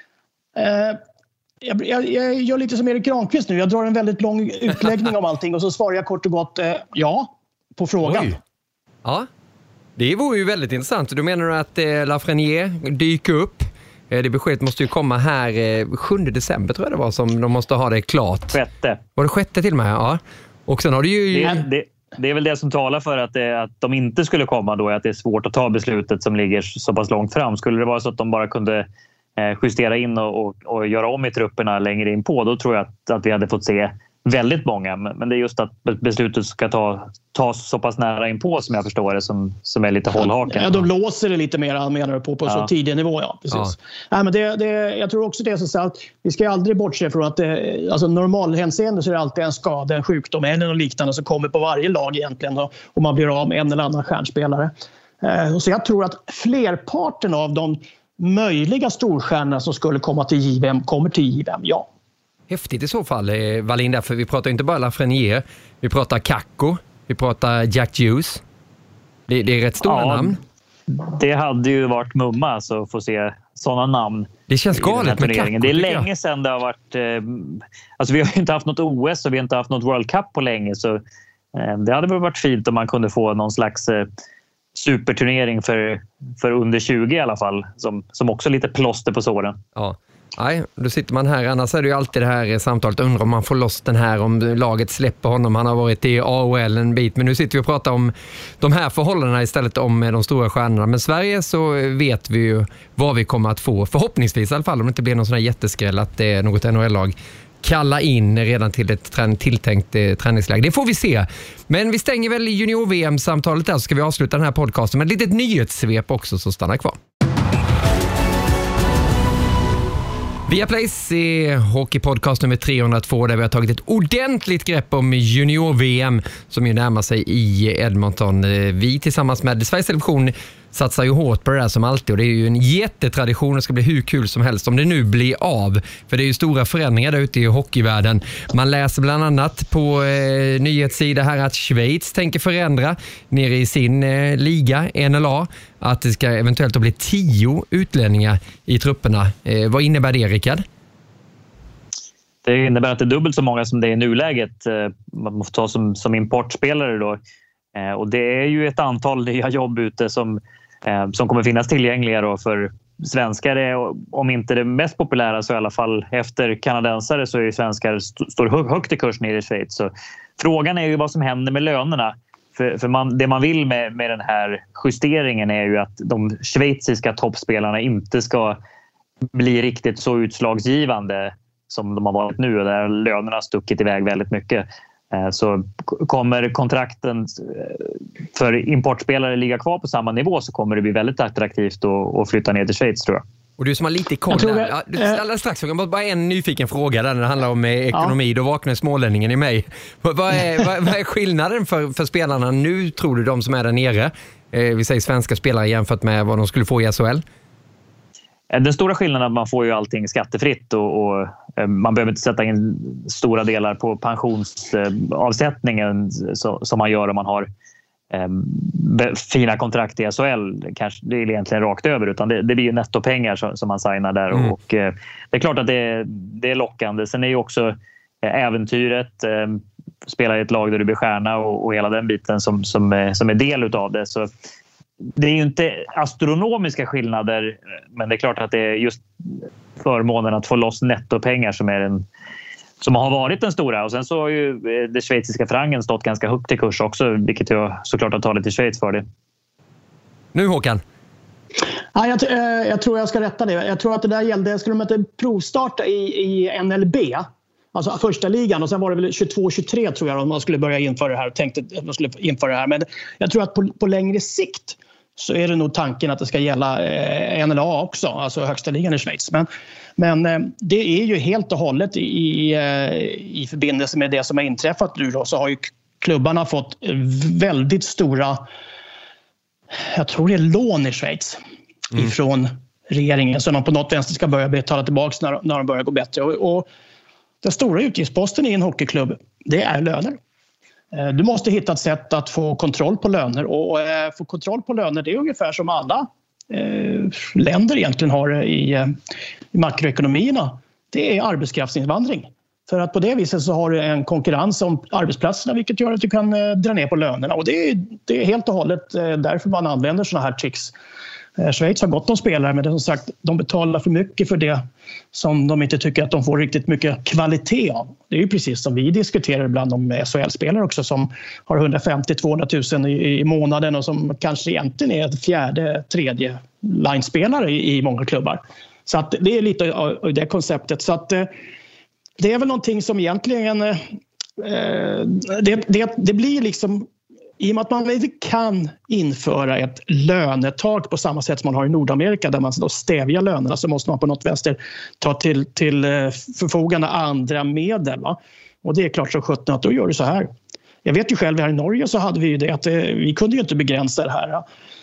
jag, jag, jag gör lite som Erik Granqvist nu. Jag drar en väldigt lång utläggning om allting och så svarar jag kort och gott eh, ja på frågan. Oj. Ja, det vore ju väldigt intressant. Du menar att eh, Lafreniere dyker upp? Eh, det beskedet måste ju komma här eh, sjunde december tror jag det var som de måste ha det klart. Sjätte. Var det sjätte till och med? Ja. Och sen har du ju... Det, det, det är väl det som talar för att, det, att de inte skulle komma då, att det är svårt att ta beslutet som ligger så pass långt fram. Skulle det vara så att de bara kunde eh, justera in och, och, och göra om i trupperna längre in på, då tror jag att, att vi hade fått se väldigt många. Men det är just att beslutet ska ta, tas så pass nära in på som jag förstår det som, som är lite hållhaken. Ja, de låser det lite mer menar du på, på ja. så tidig nivå. Ja, precis. Ja. Nej, men det, det, jag tror också det är så att vi ska aldrig bortse från att det, alltså normalhänseende så är det alltid en skada, en sjukdom eller något liknande som kommer på varje lag egentligen och, och man blir av med en eller annan stjärnspelare. Eh, så jag tror att flerparten av de möjliga storstjärnorna som skulle komma till J V M kommer till J V M, ja. Häftigt i så fall, Wallin, därför vi pratar inte bara Lafreniere, vi pratar Kakko, vi pratar Jack Hughes. Det, det är rätt stora ja, namn. Det hade ju varit mumma alltså, att få se sådana namn. Det känns galet med Kakko. Det är länge sedan det har varit... Eh, alltså vi har ju inte haft något O S och vi har inte haft något World Cup på länge, så eh, det hade väl varit fint om man kunde få någon slags eh, superturnering för, för under tjugo i alla fall, som, som också lite plåster på såren. Ja. Nej, då sitter man här. Annars är det ju alltid det här samtalet. Undrar om man får loss den här, om laget släpper honom. Han har varit i A O L en bit. Men nu sitter vi och pratar om de här förhållandena istället om de stora stjärnorna. Men Sverige så vet vi ju vad vi kommer att få. Förhoppningsvis i alla fall, om det inte blir någon sån här jätteskräll att det är något N H L-lag kalla in redan till ett trän- tilltänkt eh, träningsläge. Det får vi se. Men vi stänger väl junior-V M-samtalet där, så ska vi avsluta den här podcasten med ett litet nyhetssvep också, så stanna kvar. Via Plays hockeypodcast nummer trehundratvå där vi har tagit ett ordentligt grepp om junior-V M som ju närmar sig i Edmonton. Vi tillsammans med Sveriges Television satsar ju hårt på det där som alltid, och det är ju en jättetradition och ska bli hur kul som helst om det nu blir av. För det är ju stora förändringar där ute i hockeyvärlden. Man läser bland annat på eh, nyhetssida här att Schweiz tänker förändra nere i sin eh, liga, N L A, att det ska eventuellt bli tio utlänningar i trupperna. Eh, vad innebär det, Rickard? Det innebär att det är dubbelt så många som det är i nuläget. Man måste ta som, som importspelare då. Eh, och det är ju ett antal nya jobb ute som Eh, som kommer finnas tillgängliga då för svenskar. Om inte det mest populära så i alla fall efter kanadensare så är ju svenskar st- står hö- högt i kurs nere i Schweiz. Så frågan är ju vad som händer med lönerna. För, för man, det man vill med, med den här justeringen är ju att de schweiziska toppspelarna inte ska bli riktigt så utslagsgivande som de har varit nu, och där lönerna har stuckit iväg väldigt mycket. Så kommer kontrakten för importspelare ligga kvar på samma nivå, så kommer det bli väldigt attraktivt att flytta ner till Schweiz, tror jag. Och du som har lite koll där, ja, du, alldeles strax, jag kan bara en nyfiken fråga där när det handlar om eh, ekonomi, ja. Då vaknar smålänningen i mig. Vad, vad, är, vad, vad är skillnaden för, för spelarna nu, tror du, de som är där nere? Eh, vi säger svenska spelare jämfört med vad de skulle få i S H L. Den stora skillnaden är att man får ju allting skattefritt och, och man behöver inte sätta in stora delar på pensionsavsättningen så, som man gör om man har eh, fina kontrakt i S H L. Kanske det är egentligen rakt över, utan det, det blir ju nettopengar som, som man signar där. Mm. Och eh, det är klart att det, det är lockande. Sen är ju också eh, äventyret, eh, spela i ett lag där du blir stjärna och, och hela den biten som, som, som är del utav det. Så det är ju inte astronomiska skillnader, men det är klart att det är just förmånen att få loss nettopengar som är en, som har varit den stora. Och sen så har ju det schweiziska frangen stått ganska högt i kurs också, vilket jag såklart har tagit till Schweiz för det. Nu Håkan. Ja, jag, jag tror jag ska rätta det. Jag tror att det där gällde, skulle de inte provstarta i, i N L B, alltså första ligan, och sen var det väl tjugotvå tjugotre tror jag om man skulle börja införa det här, tänkte att man skulle införa det här. Men jag tror att på, på längre sikt så är det nog tanken att det ska gälla eh, N L A också, alltså högsta ligan i Schweiz. Men, men eh, det är ju helt och hållet i, eh, i förbindelse med det som har inträffat nu då, så har ju klubbarna fått väldigt stora, jag tror det är lån i Schweiz mm. ifrån regeringen, så de på något vänster ska börja betala tillbaka när, när de börjar gå bättre. Och, och den stora utgiftsposten i en hockeyklubb, det är löner. Du måste hitta ett sätt att få kontroll på löner, och få kontroll på löner, det är ungefär som alla eh, länder egentligen har i, i makroekonomierna. Det är arbetskraftsinvandring. För att på det viset så har du en konkurrens om arbetsplatserna, vilket gör att du kan eh, dra ner på lönerna. Och det är, det är helt och hållet eh, därför man använder såna här tricks. Eh, Schweiz har gott om spelare, men det är som sagt, de betalar för mycket för det som de inte tycker att de får riktigt mycket kvalitet av. Det är ju precis som vi diskuterar ibland om S H L-spelare också, som har hundrafemtio till tvåhundratusen i, i månaden och som kanske egentligen är ett fjärde, tredje linespelare i, i många klubbar. Så att det är lite av det konceptet. Så att eh, det är väl någonting som egentligen eh, det, det, det blir liksom, i och med att man inte kan införa ett lönetak på samma sätt som man har i Nordamerika där man då stävjar lönerna, så måste man på något vänster ta till, till förfogande andra medel. Va? Och det är klart så sjutton att då gör det så här. Jag vet ju själv, här i Norge så hade vi ju det att vi kunde ju inte begränsa det här.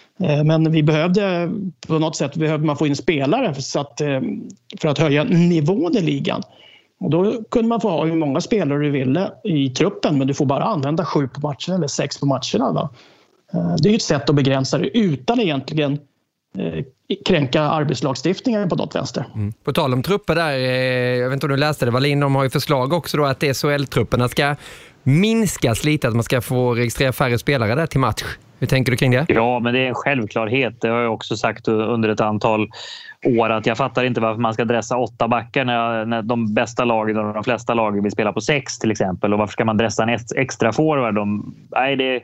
Men vi behövde på något sätt behövde man få in spelare för att, för att höja nivån i ligan. Och då kunde man få ha hur många spelare du ville i truppen, men du får bara använda sju på matchen eller sex på matcherna. Va? Det är ju ett sätt att begränsa det utan egentligen eh, kränka arbetslagstiftningen på något vänster. Mm. På tal om trupper där, eh, jag vet inte om du läste det, Wallin, de har ju förslag också då att S H L-trupperna ska minskas lite, att man ska få registrera färre spelare där till match. Hur tänker du kring det? Ja, men det är en självklarhet. Det har jag också sagt under ett antal år, att jag fattar inte varför man ska dressa åtta backar när, när de bästa lagen och de flesta lagen vill spela på sex till exempel. Och varför ska man dressa en extra forward? De, nej, det,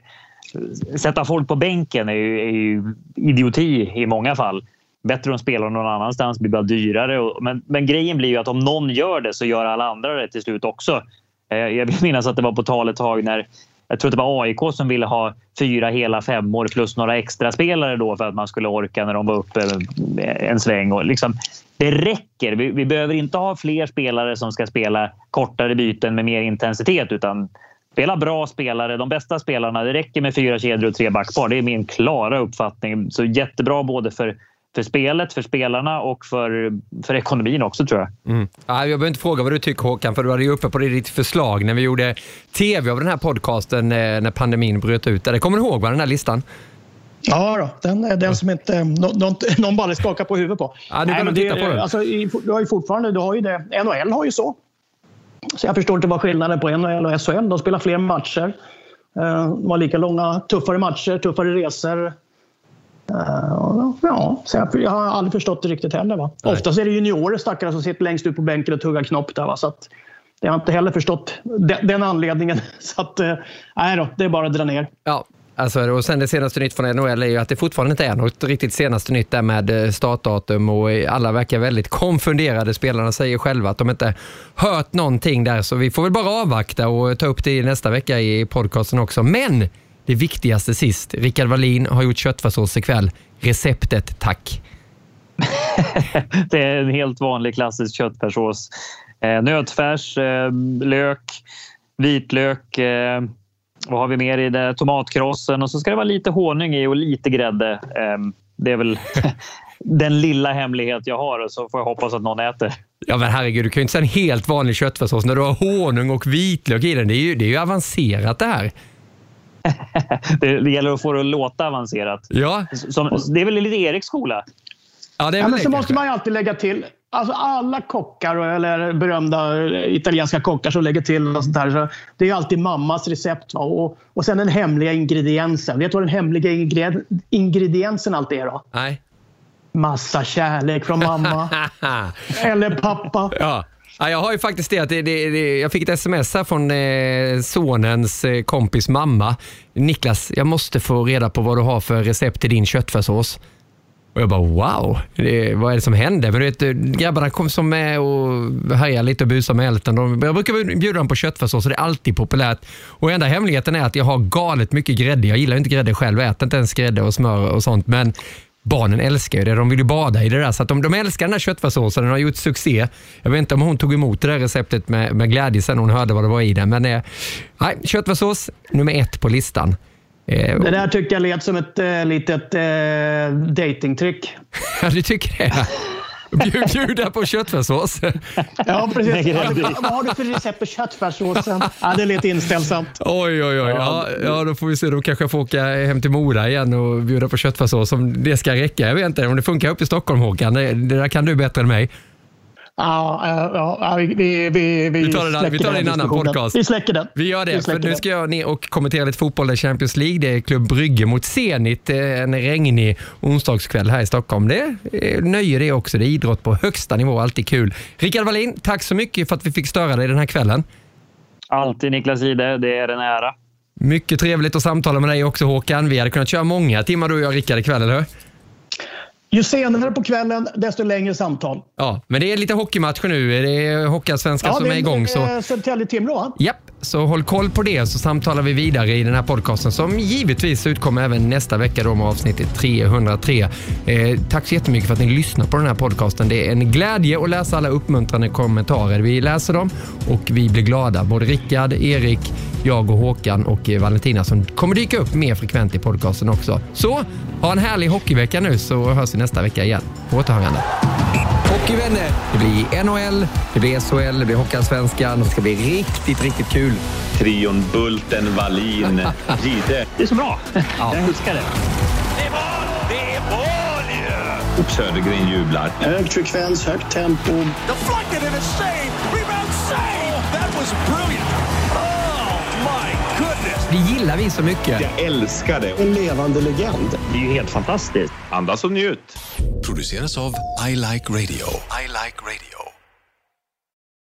sätta folk på bänken är ju, är ju idioti i många fall. Bättre att spela någon annanstans, blir bara dyrare. Och, men, men grejen blir ju att om någon gör det så gör alla andra det till slut också. Eh, jag vill minnas att det var på tal ett tag när jag tror att det var A I K som ville ha fyra hela femmor plus några extra spelare då för att man skulle orka när de var uppe en sväng. Och liksom, det räcker. Vi, vi behöver inte ha fler spelare som ska spela kortare byten med mer intensitet, utan spela bra spelare, de bästa spelarna. Det räcker med fyra kedjor och tre backpar. Det är min klara uppfattning. Så jättebra både för för spelet, för spelarna och för, för ekonomin också, tror jag. Mm. Ja, jag behöver inte fråga vad du tycker, Håkan, för du hade ju uppe på det ditt förslag när vi gjorde tv av den här podcasten när pandemin bröt ut. Det kommer du ihåg, vad den här listan? Ja då, den är den som inte någon, någon bara skakar på huvudet på. Ja, du kan titta på den. Alltså, du har ju fortfarande, du har ju det, N H L har ju så. Så jag förstår inte vad skillnaden på N H L och S H L. De spelar fler matcher. De har lika långa, tuffare matcher, tuffare resor. Uh, ja, så jag, jag har aldrig förstått det riktigt heller. Va? Oftast är det juniorer stackare som sitter längst ut på bänken och tuggar knopp där. Va? Så att, jag har inte heller förstått den, den anledningen. Så att, uh, nej då, det är bara att dra ner. Ja, alltså, och sen det senaste nytt från N H L är ju att det fortfarande inte är något riktigt senaste nytt där med startdatum, och alla verkar väldigt konfunderade. Spelarna säger själva att de inte hört någonting där, så vi får väl bara avvakta och ta upp det nästa vecka i podcasten också. Men det viktigaste sist. Rickard Wallin har gjort köttfärssås ikväll. Receptet, tack. Det är en helt vanlig klassisk köttfärssås. Eh, nötfärs, eh, lök, vitlök. Eh, vad har vi mer i det? Tomatkrossen. Och så ska det vara lite honung i och lite grädde. Eh, det är väl den lilla hemlighet jag har, och så får jag hoppas att någon äter. Ja, men herregud, du kan ju inte säga en helt vanlig köttfärssås när du har honung och vitlök i den. Det är ju, det är ju avancerat det här. det, det gäller att få det att låta avancerat. Ja. Som, det är väl lite Eriks skola? Ja, det är ja, väl men det, så måste kanske. man ju alltid lägga till. Alltså alla kockar eller berömda italienska kockar som lägger till och sånt där. Så det är ju alltid mammas recept. Va? Och, och sen den hemliga ingrediensen. Vet du vad den hemliga ingred- ingrediensen alltid är då? Nej. Massa kärlek från mamma. Eller pappa. Ja. Ja, jag har ju faktiskt det att det, det, det, jag fick ett sms här från eh, sonens eh, kompis mamma. Niklas, jag måste få reda på vad du har för recept till din köttfärssås. Och jag bara, wow, det, vad är det som händer? Men du vet, grabbarna kom som med och härjade lite och busade med älten. De, jag brukar bjuda dem på köttfärssås så det är alltid populärt. Och enda hemligheten är att jag har galet mycket grädde. Jag gillar inte grädde själv, jag äter inte ens grädde och smör och sånt. Men barnen älskar ju det, de vill ju bada i det där. Så att de, de älskar den här köttfärssåsen, den har gjort succé. Jag vet inte om hon tog emot det där receptet med, med glädje sen hon hörde vad det var i den. Men eh, nej, köttfärssås nummer ett på listan. Eh, Det där tycker jag lät som ett äh, litet äh, datingtryck. Ja, du tycker det? Bjud, bjuda på köttfärssås. Ja, precis. Vad har du för recept på köttfärssåsen? Ja, det är lite inställsamt. Oj, oj, oj. Ja, ja, då får vi se. Då kanske jag får åka hem till Mora igen och bjuda på köttfärssås om det ska räcka. Jag vet inte om det funkar upp i Stockholm, Håkan. Det, det där kan du bättre än mig. Ja, ja, ja vi, vi, vi, Vi tar det, vi tar det i en annan podcast. Vi släcker den. Vi gör det, Vi för nu den. ska jag ner och kommentera lite fotboll i Champions League. Det är Klubb Brygge mot Zenit, en regnig onsdagskväll här i Stockholm. Det är nöje det också, det är idrott på högsta nivå, alltid kul. Rickard Wallin, tack så mycket för att vi fick störa dig den här kvällen. Alltid Niklas Ide, det är en ära. Mycket trevligt att samtala med dig också, Håkan. Vi hade kunnat köra många timmar du och jag, Rickard, ikväll, eller hur? Ju senare på kvällen, desto längre samtal. Ja, men det är lite hockeymatcher nu. Det är Hockeyallsvenskan som är igång. Så... Södertälje-Timrå, va? Japp, så håll koll på det så samtalar vi vidare i den här podcasten som givetvis utkommer även nästa vecka då med avsnittet trehundratre. Eh, tack så jättemycket för att ni lyssnar på den här podcasten. Det är en glädje att läsa alla uppmuntrande kommentarer. Vi läser dem och vi blir glada. Både Rickard, Erik, jag och Håkan och Valentina som kommer dyka upp mer frekvent i podcasten också. Så, ha en härlig hockeyvecka nu så hörs vi nästa vecka igen. På återhörande. Hockeyvänner, det blir N H L, det blir S H L, det blir Hockeyallsvenskan. Det ska bli riktigt, riktigt kul. Trion Bulten, Wallin, Gide. Det är så bra. Ja. Jag älskar det. Det är mål! Det är mål ju! Och Södergren jublar. Hög frekvens, högt tempo. Deflected and a save! Rebound save! That was brilliant! Oh my goodness! Det gillar vi så mycket. Jag älskar det. En levande legend. Det är ju helt fantastiskt. Andas och njut. Produceras av I Like Radio. I Like Radio.